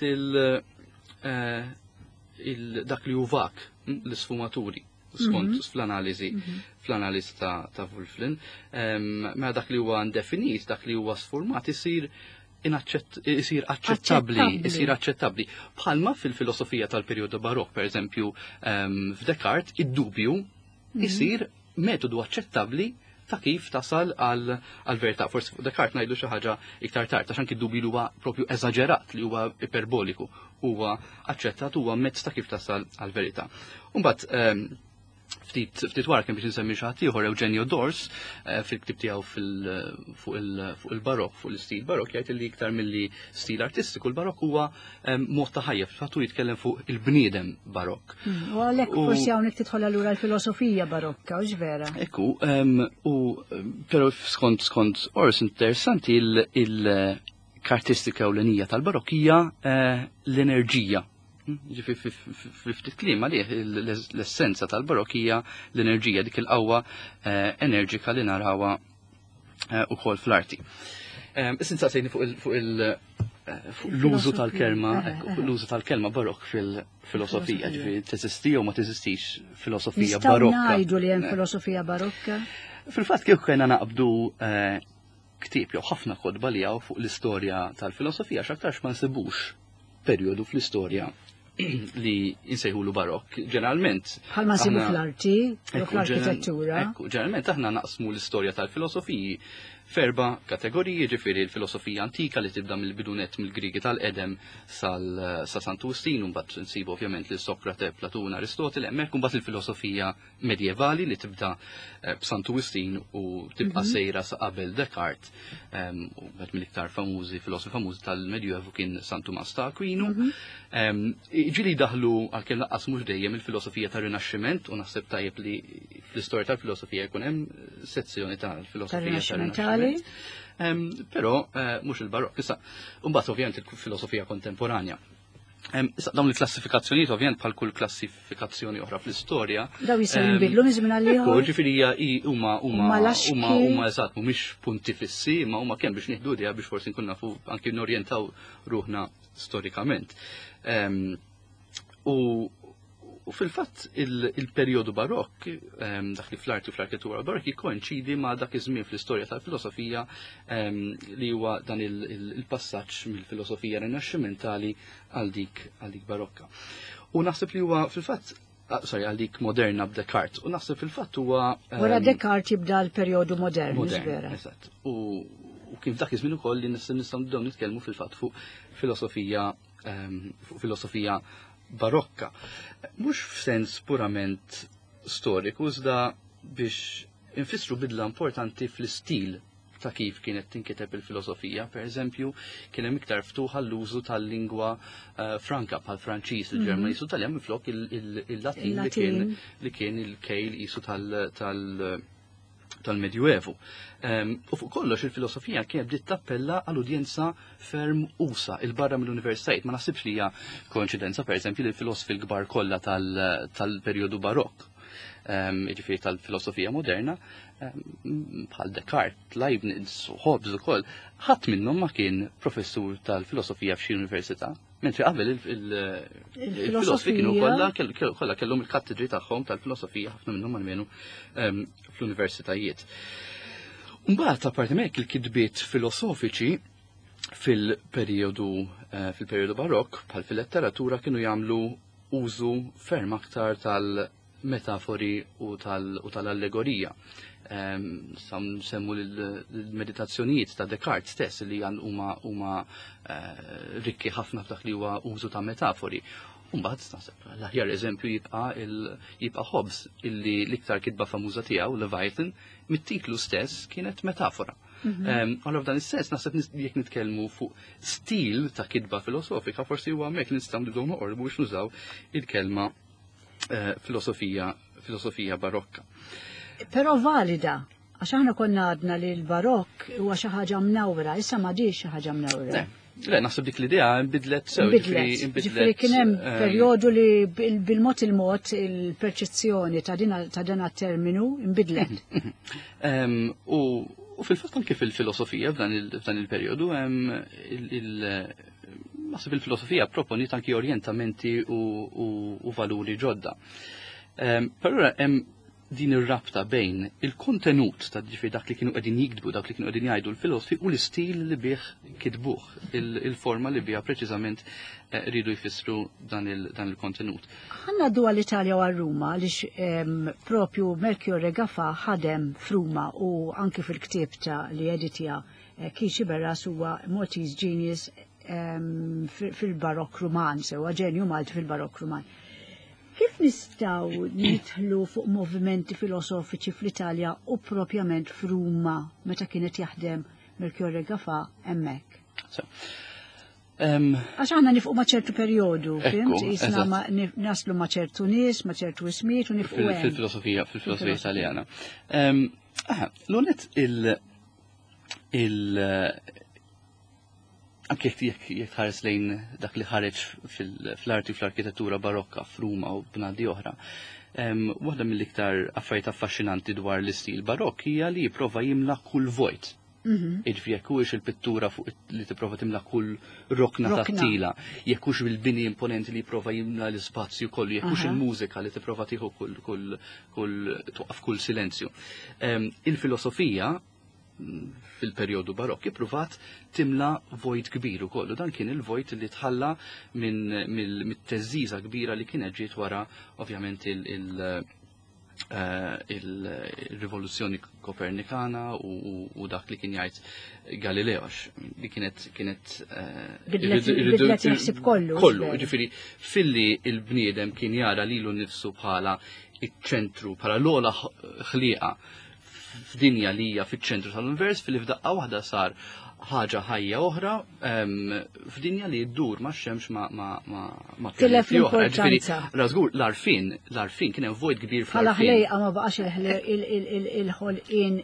dak li hu vak, l-sfumaturi, skont fl-analiżi fl-analiżi ta' Wulflin, ma dak li huwa indefinit, dak li huwa sformat isir isir aċċettabbli, isir aċċettabbli. Bħalma fil-filosofija tal-perjodu barokk, pereżempju f'Dekart, id-dubju isir metodu aċċettabbli ta' kif tasal għal verità. Forsi fuq Descartes ngħidu xi ħaġa iktar tard, għax anke d-dubju li huwa propju eżaġerat, li huwa iperboliku, huwa aċċettat, huwa mezz ta' kif tasal għal verità. Mbagħad ftit ftit wara kien biex insemmi xi ħadd ieħor Eugenio Dors fil-ktieb tiegħu fuq il-barokk, fuq l-istil barokk jgħid li iktar milli stil artistiku l-barokk huwa mod ta' ħajja, fil-fatt jitkellem fuq il-bniedem barokk. U għalhekk forsi hawnhekk tidħol allura l-filosofija barokka, hux vera? Ekku, u però skont skont Ors interessanti il-karatteristika ewlenija tal-barokk hija l-enerġija. Ftit kliem għalih l-essenza tal-barokk hija l-enerġija, dik il-qawwa enerġika li narawha wkoll fl-arti. Issa nsaqsejni fuq l-użu tal-kelma, l-użu tal-kelma barokk fil-filosofija, ġifieri teżisti jew ma teżistix filosofija barokka. Nistgħu ngħidu li hemm filosofija barokka? Fil-fatt kieku kena naqbdu ktieb jew ħafna kodba li hawn fuq l-istorja tal-filosofija x'aktarx ma nsibux perjodu fl-istorja li insejħulu barokk. Ġeneralment. Bħalma nsibu fl-arti, fl-arkitettura. Ekku, ġeneralment aħna naqsmu l-istorja tal-filosofiji ferba kategoriji, ġifieri l-filosofija antika li tibda mill-bidunet mill-Grigi tal-Qedem sa Sant Agustin, u mbagħad insibu ovvjament lil Sokrate, Platun, Aristotele, hemmhekk imbagħad il-filosofija medjevali li tibda b'Sant Agustin u tibqa' sejra sa qabel Descartes, u wieħed mill-iktar famużi filosofi famużi tal-Medjuevu kien Sant Tumas ta' Aquino. Ġieli daħlu għalkemm laqqas mhux dejjem il-filosofija tar-Rinaxximent, u naħseb tajjeb li fl-istorja tal-filosofija jkun hemm sezzjoni tal-filosofija tar-Rinaxximent. Però mhux il-barokk. Issa, mbagħad ovvjament il-filosofija kontemporanja. Issa dawn il-klassifikazzjonijiet ovvjament bħal kull klassifikazzjoni oħra fl-istorja. Daw jistgħu jinbidlu minn żmien għal ieħor. Ġifieri huma huma huma huma eżatt mhumiex punti fissi, ma huma kemm biex nieħdu idea biex forsi nkun nafu anke norjentaw ruħna storikament. U fil-fatt il-perjodu barokk, dak li fl-arti u fl-arkitettura barokk jikkoinċidi ma' dak iż-żmien fl-istorja tal-filosofija li huwa dan il-passaġġ mill-filosofija rinaxximentali għal dik għal dik barokka. U naħseb li huwa fil-fatt sorry għal dik moderna b'Descartes, u naħseb fil-fatt huwa wara Descartes jibda l-perjodu modern, vera. Eżatt. U kif dak iż-żmien ukoll li nistgħu nistgħu nitkellmu fil-fatt fuq filosofija fuq filosofija barokka. Mhux f'sens purament storiku, iżda biex infissru bidla importanti fl-istil ta' kif kienet tinkiteb il-filosofija. Per eżempju, kien hemm iktar ftuħ għall-użu tal-lingwa franka bħal Franċiż, il-Ġermaniż u tal-hemm minflok il-Latin li kien il-kejl qisu tal-Medjuevu. U fuq kollox il-filosofija kienet bdiet tappella għall-udjenza ferm usa il-barra mill-universitajiet. Ma naħsibx li hija koinċidenza pereżempju li l-filosofi l-kbar kollha tal-perjodu barokk, jiġifieri tal-filosofija moderna, bħal Descartes, Leibniz u Hobbes ukoll, ħadd minnhom ma kien professur tal-filosofija f'xi università. Mentri qabel il-filosofi kienu kollha kellhom il-kattedri tagħhom tal-filosofija, ħafna minnhom almenu fl-universitajiet. Mbagħad apparti hekk il-kitbiet filosofiċi fil-perjodu fil-perjodu barokk bħal fil-letteratura kienu jagħmlu użu ferm aktar tal-metafori u tal-allegorija. Sam semmu l-meditazzjonijiet ta' Descartes stess li huma rikki ħafna f'dak li huwa użu ta' metafori. Mbagħad naħseb l-aħjar eżempju jibqa' jibqa' Hobbes illi l-iktar kitba famuża tiegħu Leviathan mit-titlu stess kienet metafora. Allora f'dan is-sens naħseb jekk nitkellmu fuq stil ta' kitba filosofika forsi huwa hemmhekk nistgħu nibdew noqorbu biex nużaw il-kelma filosofija filosofija barokka. Però valida, għax aħna konna għadna li l-barokk huwa xi ħaġa mnawra, issa ma ġiex xi ħaġa mnawra. Le, naħseb dik l-idea nbidlet sew. Nbidlet. Ġifieri kien hemm perjodu li bil-mod il-mod il-perċezzjoni ta' dina terminu nbidlet. U fil-fatt anke fil-filosofija f'dan il-perjodu hemm naħseb il-filosofija proponit anki orjentamenti u valuri ġodda. Però hemm din ir-rabta bejn il-kontenut ta' ġifieri dak li kienu qegħdin jikdbu, dak li kienu qegħdin jgħidu l-filosofi u l-istil li bih kitbuh, il-forma li biha preċiżament rridu jfissru dan il-kontenut. Ħanna ddu għall-Italja u għal-Ruma għaliex propju Melchiorre Gaffa ħadem f'Ruma u anki fil-ktieb ta' li editja Kiexi Berras huwa Maltese genius fil-Barokk Ruman, sewwa ġenju Malti fil-Barokk Ruman. Kif nistaw nidħlu fuq movimenti filosofiċi fl-Italja u propjament f'Ruma meta kienet jaħdem Melchiorre Gaffa hemmhekk? Għax aħna nifqu ma' ċertu perjodu, fimt? Isna naslu ma' ċertu nies, ma' ċertu ismijiet u nifqu hemm. Fil-filosofija, fil-filosofija Italjana. L-onet il- Anke jekk ħares lejn dak li ħareġ fl-arti fl-arkitettura barokka f'Ruma u b'nadi oħra. Waħda mill-iktar affarijiet affaxxinanti dwar l-istil barokk hija li jipprova jimla kull vojt. Jiġifieri jekk huwiex il-pittura fuq li tipprova timla kull rokna tattila, jekk hux bil-bini imponenti li jipprova jimla l-ispazju kollu, jekk hux il-mużika li tipprova tieħu kull toqaf kull silenzju. Il-filosofija fil-perjodu barokk ippruvat timla vojt kbir ukoll. Dan kien il-vojt li tħalla mit-teżżiża kbira li kienet ġiet wara ovvjament il-rivoluzzjoni Kopernikana u dak li kien jgħid Galileo li kienet kienet bidlet jaħsib kollu. Kollu, ġifieri filli il-bniedem kien jara lilu nnifsu bħala iċ-ċentru, bħala l-ogħla ħlieqa f'dinja li hija fiċ-ċentru tal-univers, fil-fdaqqa waħda sar ħaġa ħajja oħra f'dinja li ddur ma' xemx ma' tilef l-importanza. Żgur l-arfin, l-arfin kien hemm vojt kbir fl-arfin. Bħala ħlejqa ma baqax il-ħolqien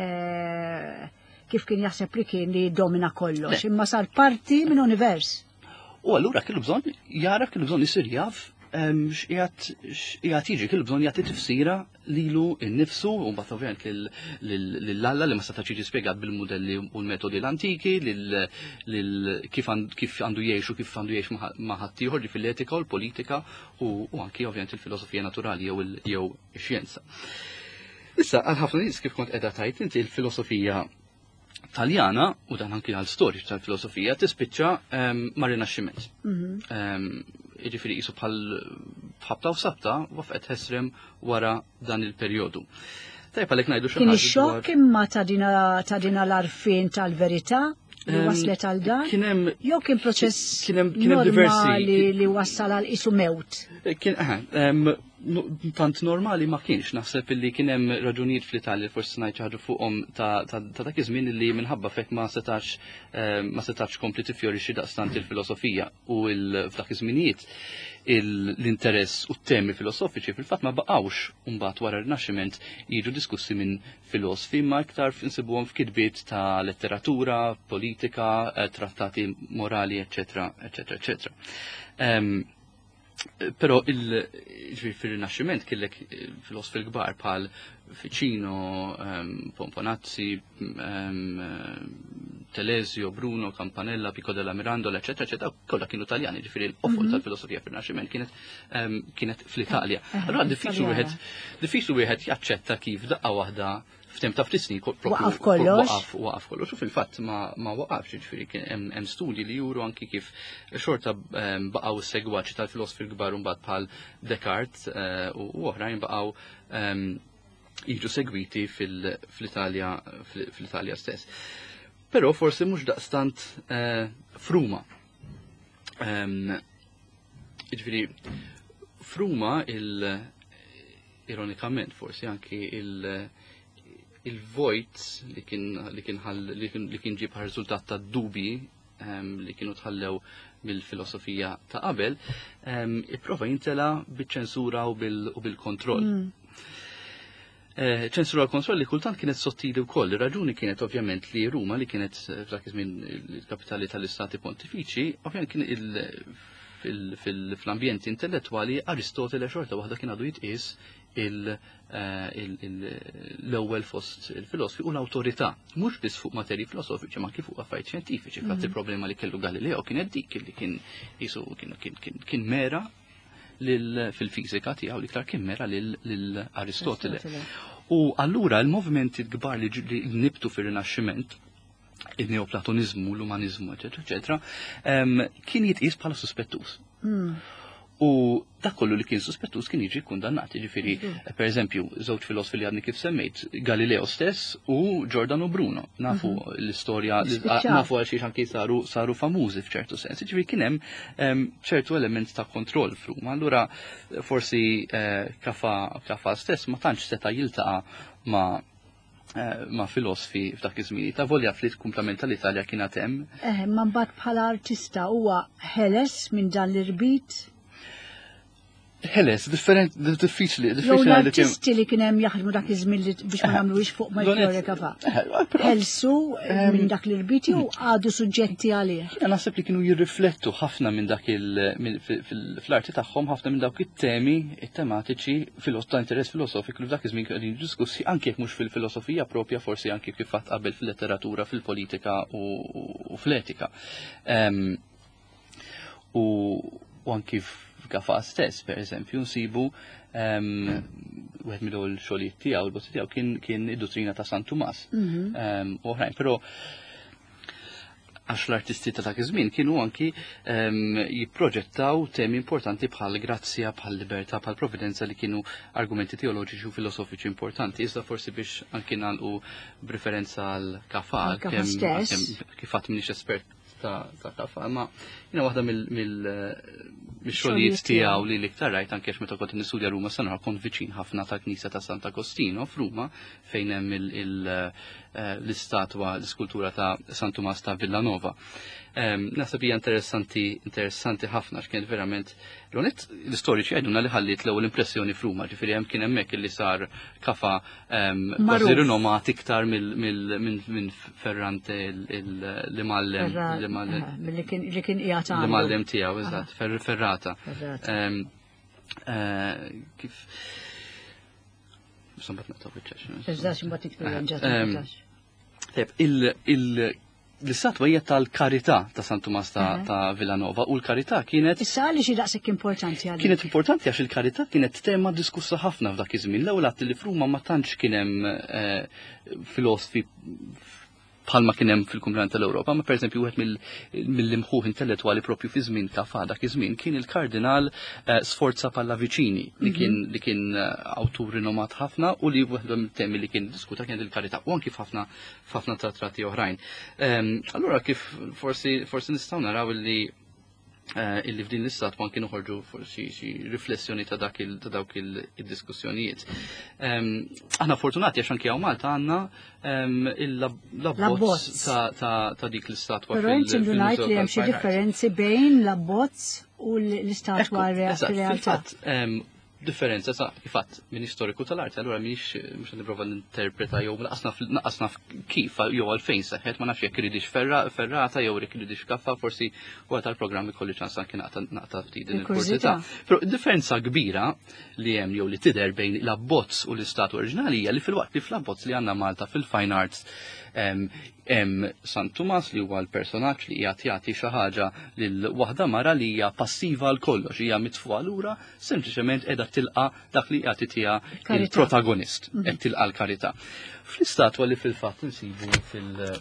kif kien jaħseb li kien li domina kollox, imma sar parti minn univers. U allura kellu bżonn jara kellu bżonn isir jaf x'qiegħed jiġi, kellu bżonn jagħti tifsira lilu innifsu u mbagħad ovvjament lill-Alla li ma setax jiġi spjegat bil-mudelli u l-metodi l-antiki, kif għandu jgħix u kif għandu jgħix ma' ħadd ieħor ġi fil-etika u l-politika u anki ovvjament il-filosofija naturali jew ix-xjenza. Issa għal ħafna nies kif kont qiegħda tgħid inti l-filosofija Taljana u dan anki għal storja tal-filosofija tispiċċa mar-Rinaxximent. Jiġifieri qisu bħal ħabta u sabta wafqet ħesrem wara dan il-perjodu. Tajb għalhekk ngħidu xi ħaġa. Kien xokk imma ta' dina l-arfin tal-verità li waslet għal dan? Jew kien proċess normali li wassal għal qisu mewt? Tant normali ma kienx, naħseb illi kien hemm raġunijiet fl-Italja forsi ngħid ħaġa fuqhom ta' dak iż-żmien li minħabba fek ma setax ma setax kompli tifjorixxi daqstant il-filosofija u f'dak iż-żminijiet l-interess u t-temi filosofiċi fil-fatt ma baqgħux mbagħad wara r-Rinaxximent jiġu diskussi minn filosofi ma iktar insibuhom f'kitbiet ta' letteratura, politika, trattati morali, eċetera, eċetera, eċetera. Però fil-Rinaxximent kellek filosofi l-kbar bħal Ficino, Pomponazzi, Telesio, Bruno, Campanella, Pico della Mirandola, eccetera, eccetera, kollha kienu Taljani, ġifieri l-qofol tal-filosofija fil-Rinaxximent kienet fl-Italja. Allura diffiċli wieħed jaċċetta kif daqqa waħda f'tem ta' ftit snin waqaf kollox. Waqaf kollox, u fil-fatt ma waqafx, ġifieri hemm studji li juru anki kif xorta baqgħu s-segwaċi tal-filosofi l-kbar mbagħad bħal Descartes u oħrajn baqgħu jiġu segwiti fil-Italja fl-Italja stess. Però forsi mhux daqstant f'Ruma. Jiġifieri f'Ruma ironikament forsi anki il- il-vojt li kien ġib riżultat ta' dubi li kienu tħallew mill-filosofija ta' qabel, ipprova jintela biċ-ċensura u bil-kontroll. ċensura l kontrolli kultant kienet sottili wkoll. Ir-raġuni kienet ovvjament li Ruma li kienet f'dak iż-żmien il-kapitali tal-Istati Pontifiċi, ovvjament kien fil-ambjent intellettwali Aristotele xorta waħda kien għadu jitqies l-ewwel fost il-filosofi u l-awtorità, mhux biss fuq materji filosofiċi ma kif fuq affarijiet xjentifiċi. Fatt il-problema li kellu Galileo kienet dik li kien jisu kien mera fil-fizika tiegħu li iktar kien mera lil Aristotele. U allura il-movimenti kbar li nibtu fir-Rinaxximent, il-neoplatonizmu, l-umanizmu, eċetera, eċetera, kien jitqies bħala suspettus. U dak kollu li kien suspettus kien jiġi kundannat. Ġifieri, per eżempju, żewġ filosofi li għadni kif semmejt, Galileo stess u Giordano Bruno. Nafu l-istorja, nafu għal xiex anki saru saru famużi f'ċertu sens. Ġifieri kien hemm ċertu element ta' kontroll f'Ruma. Allura forsi Kafa stess ma tantx seta' jiltaqa' ma' ma' filosofi f'dak iż-żmien. Ta' volja flit kumplament tal-Italja kienet hemm. Eh, ma mbagħad bħala artista huwa ħeles minn dan l-irbit. Ħeles, different, diffiċli, Jew diffiċli l-artisti li kien hemm jaħdmu dak iż-żmien biex ma nagħmluhx fuq Melchiorre Kafa. Ħelsu minn dak l-irbit jew għadu suġġetti għalih. Jiena naħseb li kienu jirriflettu ħafna minn dak fl-arti tagħhom ħafna minn dawk it-temi, it-tematiċi ta' interess filosofiku li f'dak iż-żmien kienu diskussi anke jekk mhux fil-filosofija propja, forsi anke kif fatt qabel fil-letteratura, fil-politika u fl-etika. U anke Kafa stess, per eżempju, nsibu wieħed mill-ewwel xogħlijiet tiegħu, l-bozzi tiegħu kien id-dottrina ta' San Tumas. Oħrajn, però għax l-artisti ta' dak iż-żmien kienu anki jipproġettaw temi importanti bħal grazzja, bħal libertà, bħal providenza li kienu argumenti teoloġiċi u filosofiċi importanti. Iżda forsi biex anki nagħlqu b'referenza għal Kafa, kif fatt m'iniex espert ta' Kafa, ma jiena waħda mill-xogħlijiet tiegħu li l-iktar rajt anke meta kont nistudja Ruma sa nara kont viċin ħafna tal-Knisja ta' Sant'Agostino f'Ruma fejn hemm l-istatwa, l-iskultura ta' San Tumas ta' Villanova. Naħseb hija interessanti interessanti ħafna x'kien verament l-istoriċi għeduna li ħallit l-ewwel impressjoni f'Ruma, ġifieri hemm kien hemmhekk illi sar Kafa kważi rinomat iktar minn Ferrante li mallem li kien qiegħed li mallem tiegħu eżatt, Ferrata. Kif Sombat naqtaw il l-istatwa hija tal-karità ta' San Tumas ta' Villanova u l-karità kienet Issa għalli xi daqshekk importanti għalik. Kienet importanti għax il-karità kienet tema diskussa ħafna f'dak iż-żmien. L-ewwel għatt li f'Ruma ma tantx kien hemm filosofi bħalma kien hemm fil-kumplament tal-Ewropa, ma pereżempju wieħed mill-imħuħ intellettwali propju fi żmien Kafa dak iż-żmien kien il-Kardinal Sforza Pallavicini li kien li kien awtur rinomat ħafna u li wieħed mill-temi li kien diskuta kienet il-karità u anke f'ħafna f'ħafna trattati oħrajn. Allura kif forsi forsi nistgħu naraw li illi f'din l-istat ma kienu ħorġu xi riflessjoni ta' dak ta' dawk il-diskussjonijiet. Aħna fortunati għax anke hawn Malta għandna l-abbozz ta' dik l-istatwa. Però inti ngħid li hemm xi differenzi bejn l-abbozz u l-istatwa realtà. Differenza sa' kifatt minn istoriku tal-art, allura minix mhux nipprova ninterpreta jew naqasna kif jew għalfejn seħħet ma nafx jekk iridix Ferrata jew jekk iridix Kafa, forsi wara tal-programm ikolli ċans anke naqta' ftit din il-kurzità. Però differenza kbira li hemm jew li tidher bejn l-abbozz u l-istat oriġinali hija li fil-waqt li fl-abbozz li għandna Malta fil-Fine Arts hemm San Tumas li huwa l-personaġġ li qiegħed jagħti xi ħaġa lil waħda mara li hija passiva l kollox, hija mitfuqa lura, sempliċement qiegħda tilqa' dak li qiegħed itiha il-protagonist, qed tilqa' l-karità. Fl-istatwa li fil-fatt insibu fil-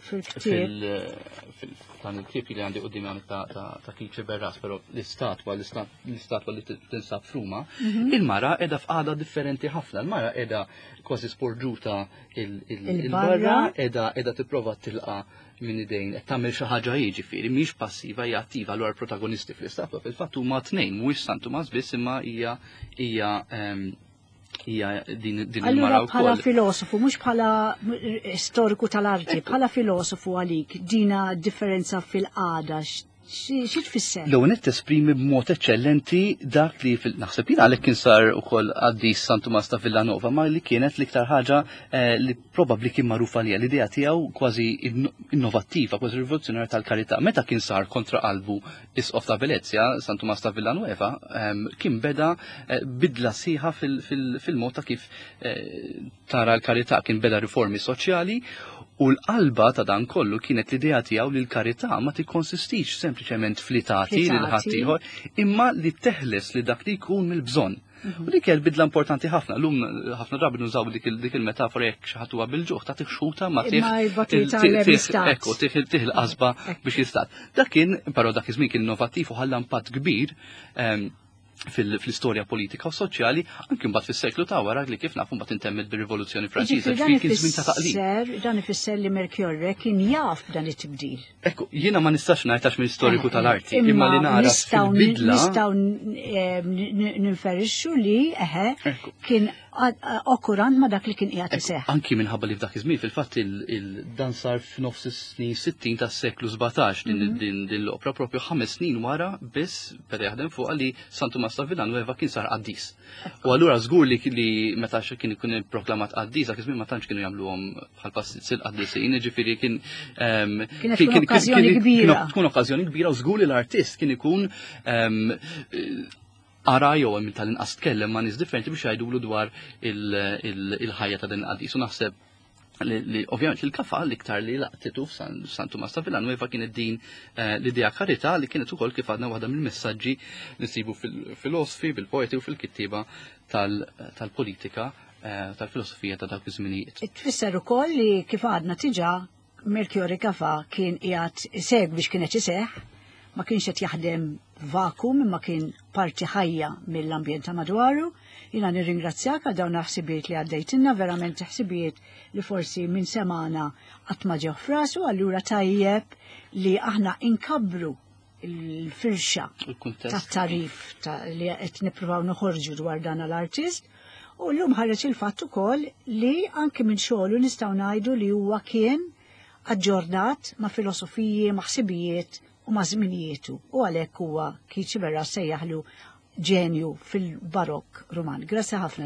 fil-dan il-ktieb li għandi quddiem għandek ta' Kiċi Berras, però l-istatwa l-istatwa li tinsab f'Ruma, il-mara qiegħda f'qagħda differenti ħafna. Il-mara qiegħda kważi sporġuta il-barra, qiegħda tipprova tilqa' minn idejn qed tagħmel xi ħaġa jiġifieri mhix passiva hija attiva allura protagonisti fl-istatwa fil-fatt huma tnejn mhuwiex San Tumas biss imma hija hija hija din il-mara wkoll. Bħala filosofu, mhux bħala storiku tal-arti, bħala filosofu għalik, dina differenza fil-qagħda Xi tfisser? L-ewwel qed tesprimi b'mod eċċellenti dak li naħseb jien għalhekk kien sar ukoll Addis San Tomas ta' Villanova, ma li kienet l-iktar ħaġa li probabbli kien magħrufa għalija l-idea tiegħu kważi innovattiva, kważi rivoluzzjonarja tal-karità. Meta kien sar kontra qalbu Isqof ta' Venezia, San Tomas ta' Villanueva, kien beda bidla sieħa fil-mod ta' kif tara l-karità, kien beda riformi soċjali. U l-qalba ta' dan kollu kienet l-idea tiegħu li l-karità ma tikkonsistix sempliċement flitati lil ħaddieħor, imma li teħles li dak li jkun mill-bżonn. U dik hija bidla importanti ħafna. Llum ħafna drabi nużaw dik il-metafora jekk xi ħadd huwa bil-ġuħ ta' tixxuta ma ekku tieħ il-qasba biex jistat. Dak kien, però dak iż-żmien kien innovattiv u ħalla impatt kbir fil-istorja politika u soċjali, anke mbagħad fis-seklu ta' wara li kif nafu mbagħad intemmet bir-Rivoluzzjoni Franċiża kien żmien ta' taqlib. Dan ifisser li Mercure kien jaf b'dan it-tibdil. Ekku, jiena ma nistax ngħid għax minn-istoriku tal-arti, imma li nara fil-bidla. Nistgħu ninferixxu li eħe kien okkurant ma dak li kien qiegħed iseħħ. Anki minħabba li f'dak iż-żmien fil-fatt dan sar f'nofs is-snin sittin tas-seklu sebgħatax din l-opra propju ħames snin wara biss beda jaħdem fuq li San Tomas ta' Villanueva kien sar qaddis. U allura żgur li meta kien ikun ipproklamat qaddis dak iż-żmien ma tantx kienu jagħmluhom bħal passil qaddisin, jiġifieri kien kien okkażjoni kbira. Tkun okkażjoni kbira u żgur li l-artist kien ikun ara jew hemm tal-inqas tkellem ma' nies differenti biex jgħidulu dwar il-ħajja ta' din qaddis. U naħseb li ovvjament il-kafa l-iktar li laqtitu f'San Tomas ta' Villanueva kienet din l-idea karità li kienet ukoll kif għadna waħda mill-messaġġi li nsibu fil-filosofi, bil-poeti u fil-kittiba tal-politika tal-filosofija ta' dawk iż-żminijiet. Tfisser ukoll li kif għadna tiġa Mercure Kafa kien qiegħed isegħ biex kienet iseħħ, ma kienx qed jaħdem vakum imma kien parti ħajja mill-ambjent ta' madwaru. Jiena nirringrazzjak għal dawn ħsibiet li għaddejtilna, verament ħsibiet li forsi minn semana qatt ma ġew f'rasu, allura tajjeb li aħna inkabru il-firxa tat-tarif li qed nippruvaw noħorġu dwar dan l-artist. U llum ħareġ il-fatt ukoll li anke minn xogħlu nistgħu ngħidu li huwa kien aġġornat ma' filosofiji, ma' ħsibijiet u ma' żminijietu. U għalhekk huwa kienx vera sejjaħlu ġenju fil-barokk Ruman. Grazzi ħafna.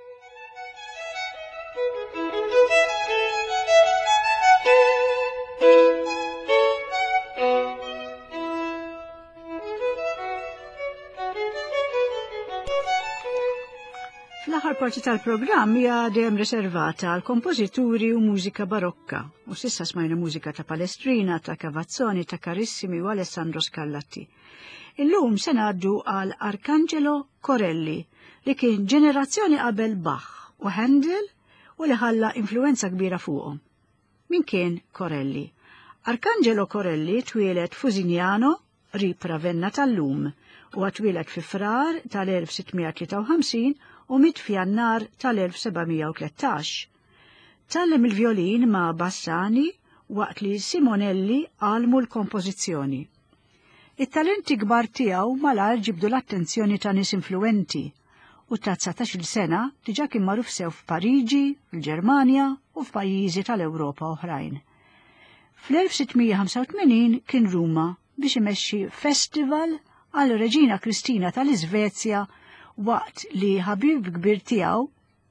Fl-aħħar parti tal-programm hija dejjem riservata għal kompożituri u mużika barokka. U s'issa smajna mużika ta' Palestrina, ta' Cavazzoni, ta' Carissimi u Alessandro Scarlatti. Illum se ngħaddu għal Arcangelo Corelli li kien ġenerazzjoni qabel Bach u Handel u li ħalla influenza kbira fuqhom. Min kien Corelli? Arcangelo Corelli twieled f'Usignano, rib Ravenna tal-lum, u għatwieled fi frar tal-elf sittmija tlieta u ħamsin u mit f'Jannar tal-elf sebgħmija u tlettax. Tallem il-violin ma' Bassani waqt li Simonelli għalmu l-kompożizzjoni. It-talenti kbar tiegħu malajr ġibdu l-attenzjoni ta' nies influenti u ta' tsatax-il sena diġà kien magħruf sew f'Pariġi, fil-Ġermanja u f'pajjiżi tal-Ewropa oħrajn. fl-elf sittmija ħamsa u tmenin kien Ruma biex imexxi festival għal Reġina Kristina tal-Iżvezja waqt li ħabib kbir tiegħu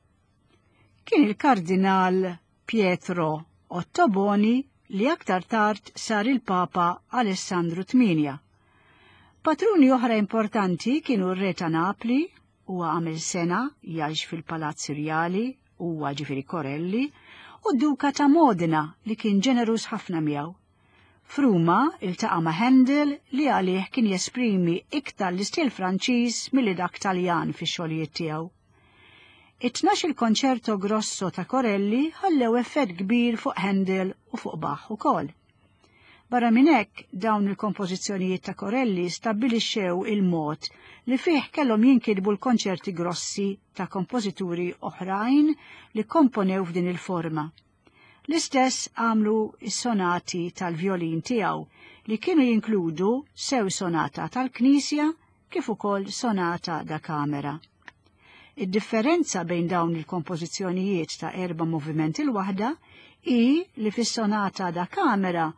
kien il-Kardinal Pietro Ottoboni li aktar tard sar il-Papa Alessandru Tminja. Patruni oħra importanti kienu r-Re ta' Napli, huwa għamel sena jgħix fil-Palazz Reali, huwa ġifieri Corelli, u d-Duka ta' Modena li kien ġenerus ħafna miegħu. Fruma iltaqa' ma' Handel li għalih kien jesprimi iktar l-istil Franċiż milli dak Taljan fix-xogħlijiet tiegħu. It-tnax il-konċerto grosso ta' Corelli ħallew effett kbir fuq Handel u fuq Bach ukoll. Barra minn hekk dawn il-kompożizzjonijiet ta' Corelli stabbilixxew il-mod li fih kellhom jinkitbu l-konċerti grossi ta' kompożituri oħrajn li komponew f'din il-forma. L-istess għamlu is-sonati tal-violin tiegħu li kienu jinkludu sew sonata tal-Knisja kif ukoll sonata da kamera. Id-differenza bejn dawn il-kompożizzjonijiet ta' erba' movimenti l-waħda hi li fis-sonata da kamera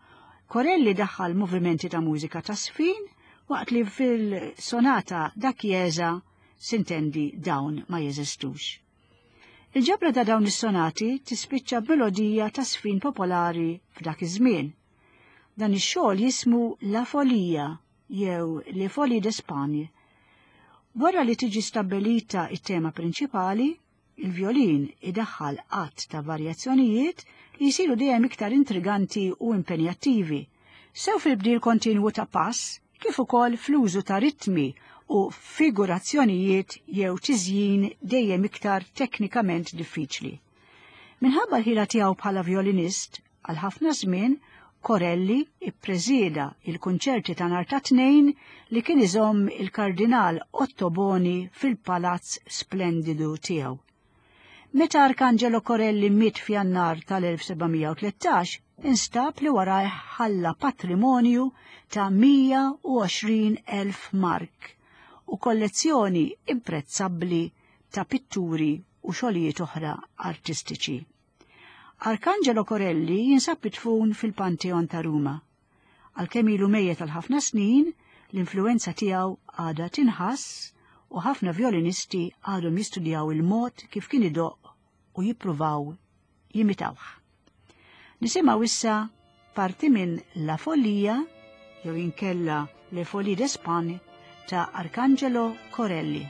Corelli daħħal movimenti ta' mużika ta' sfin, waqt li fil-sonata da Chiesa sintendi dawn ma jeżistux. Il-ġabra ta' dawn is-sonati tispiċċa melodija ta' sfin popolari f'dak iż-żmien. Dan ix-xogħol jismu La Folija jew Le Folies d'Espagne. Wara li tiġi stabbilita it-tema prinċipali, il-violin idaħħal qatt ta' varjazzjonijiet li jsiru dejjem iktar intriganti u impenjattivi, sew fil-bdil kontinwu ta' pass kif ukoll fl-użu ta' ritmi u figurazzjonijiet jew tiżjin dejjem iktar teknikament diffiċli. Minħabba l-ħila tiegħu bħala violinist, għal ħafna żmien Corelli ippreżieda il-kunċerti ta' nhar ta' tnejn li kien iżomm il-Kardinal Ottoboni fil-palazz splendidu tiegħu. Meta Arcangelo Corelli miet f'Jannar tal-elf sebgħamija u tlettax, instab li waraj ħalla patrimonju ta' mija u għoxrin elf mark u kollezzjoni imprezzabbli ta' pitturi u xogħlijiet oħra artistiċi. Arcangelo Corelli jinsab mitfun fil-Panteon ta' Ruma. Għalkemm ilu mejjet għal ħafna snin, l-influenza tiegħu għadha tinħass u ħafna violinisti għadhom jistudjaw il-mod kif kien idoq u jippruvaw jimitawh. Nisimgħu issa parti minn La Folija jew inkella Le Folies d'Espagne ta' Arcangelo Corelli.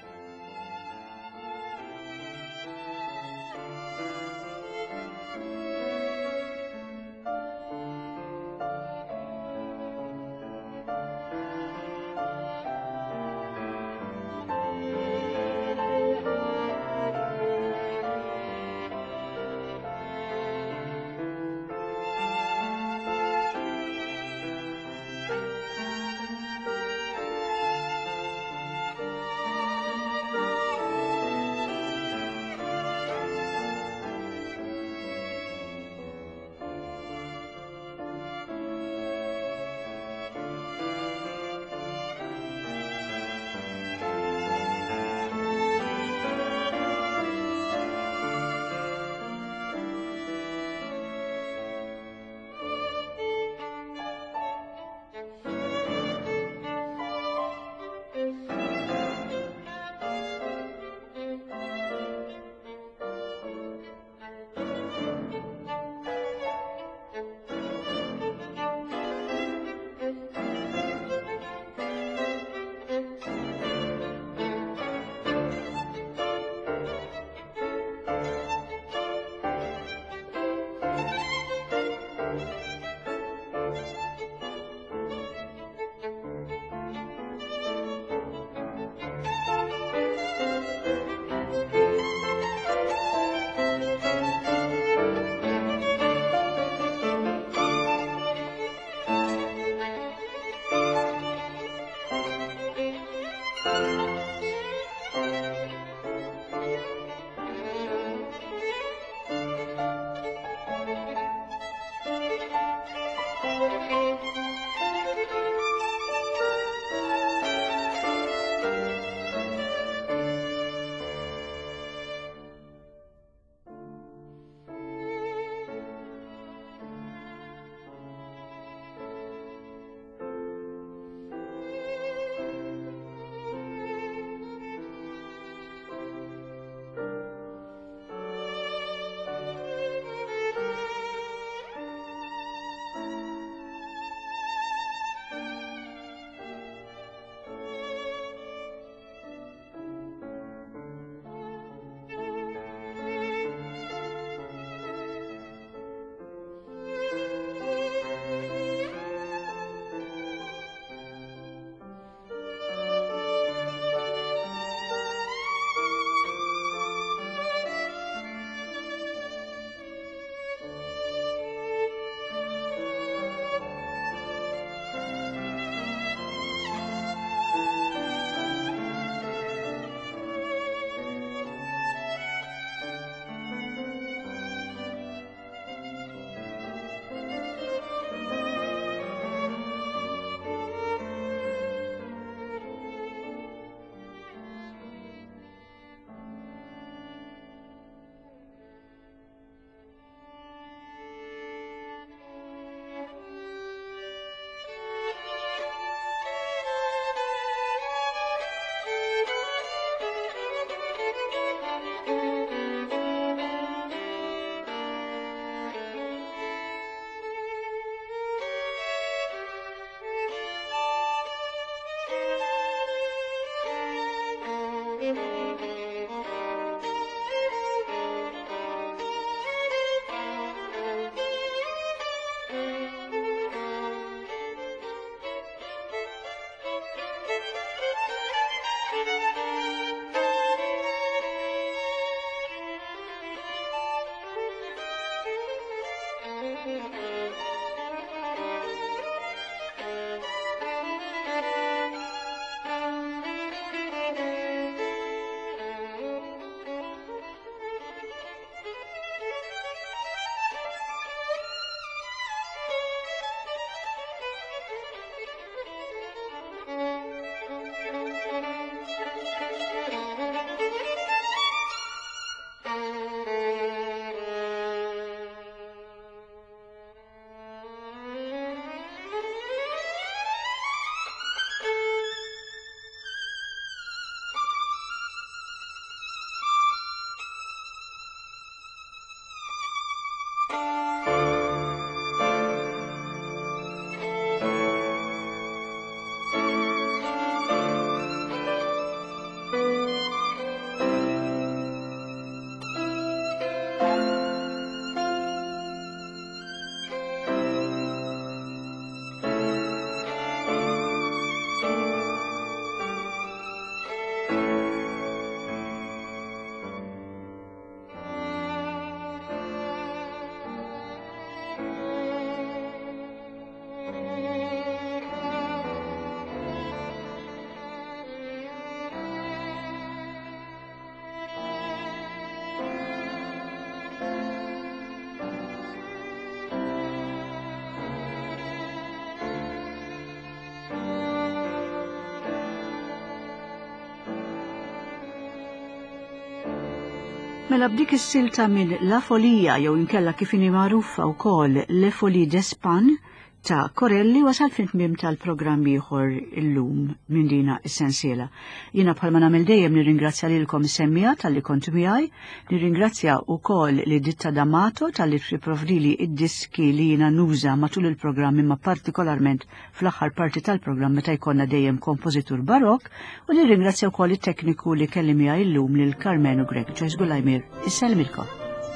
Mela b'dik is-silta minn La Folija jew inkella kif inhi magħrufa wkoll Le Folies d'Espagne ta' Corelli wasal fil-tmiem tal-programm ieħor illum minn dina is-sensiela. Jiena bħalma nagħmel dejjem nirringrazzja lilkom is-semmija tal-li kontu miegħi, nirringrazzja wkoll li Ditta D'Amato tal-li tipprovdili id-diski li jiena nuża matul il-programm imma partikolarment fl-aħħar parti tal-programm meta jkollna dejjem kompożitur barokk, u nirringrazzja wkoll it-tekniku li kelli miegħi llum lil Carmenu Greg. Joyce Gulajmir, isselmilkom.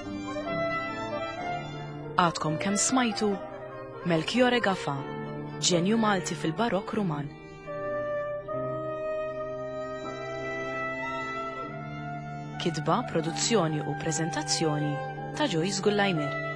Għadkom kemm smajtu Melchiorre Gafa, ġenju Malti fil-Barokk Ruman. Kitba, produzzjoni u preżentazzjoni ta' Joyce Gulajmir.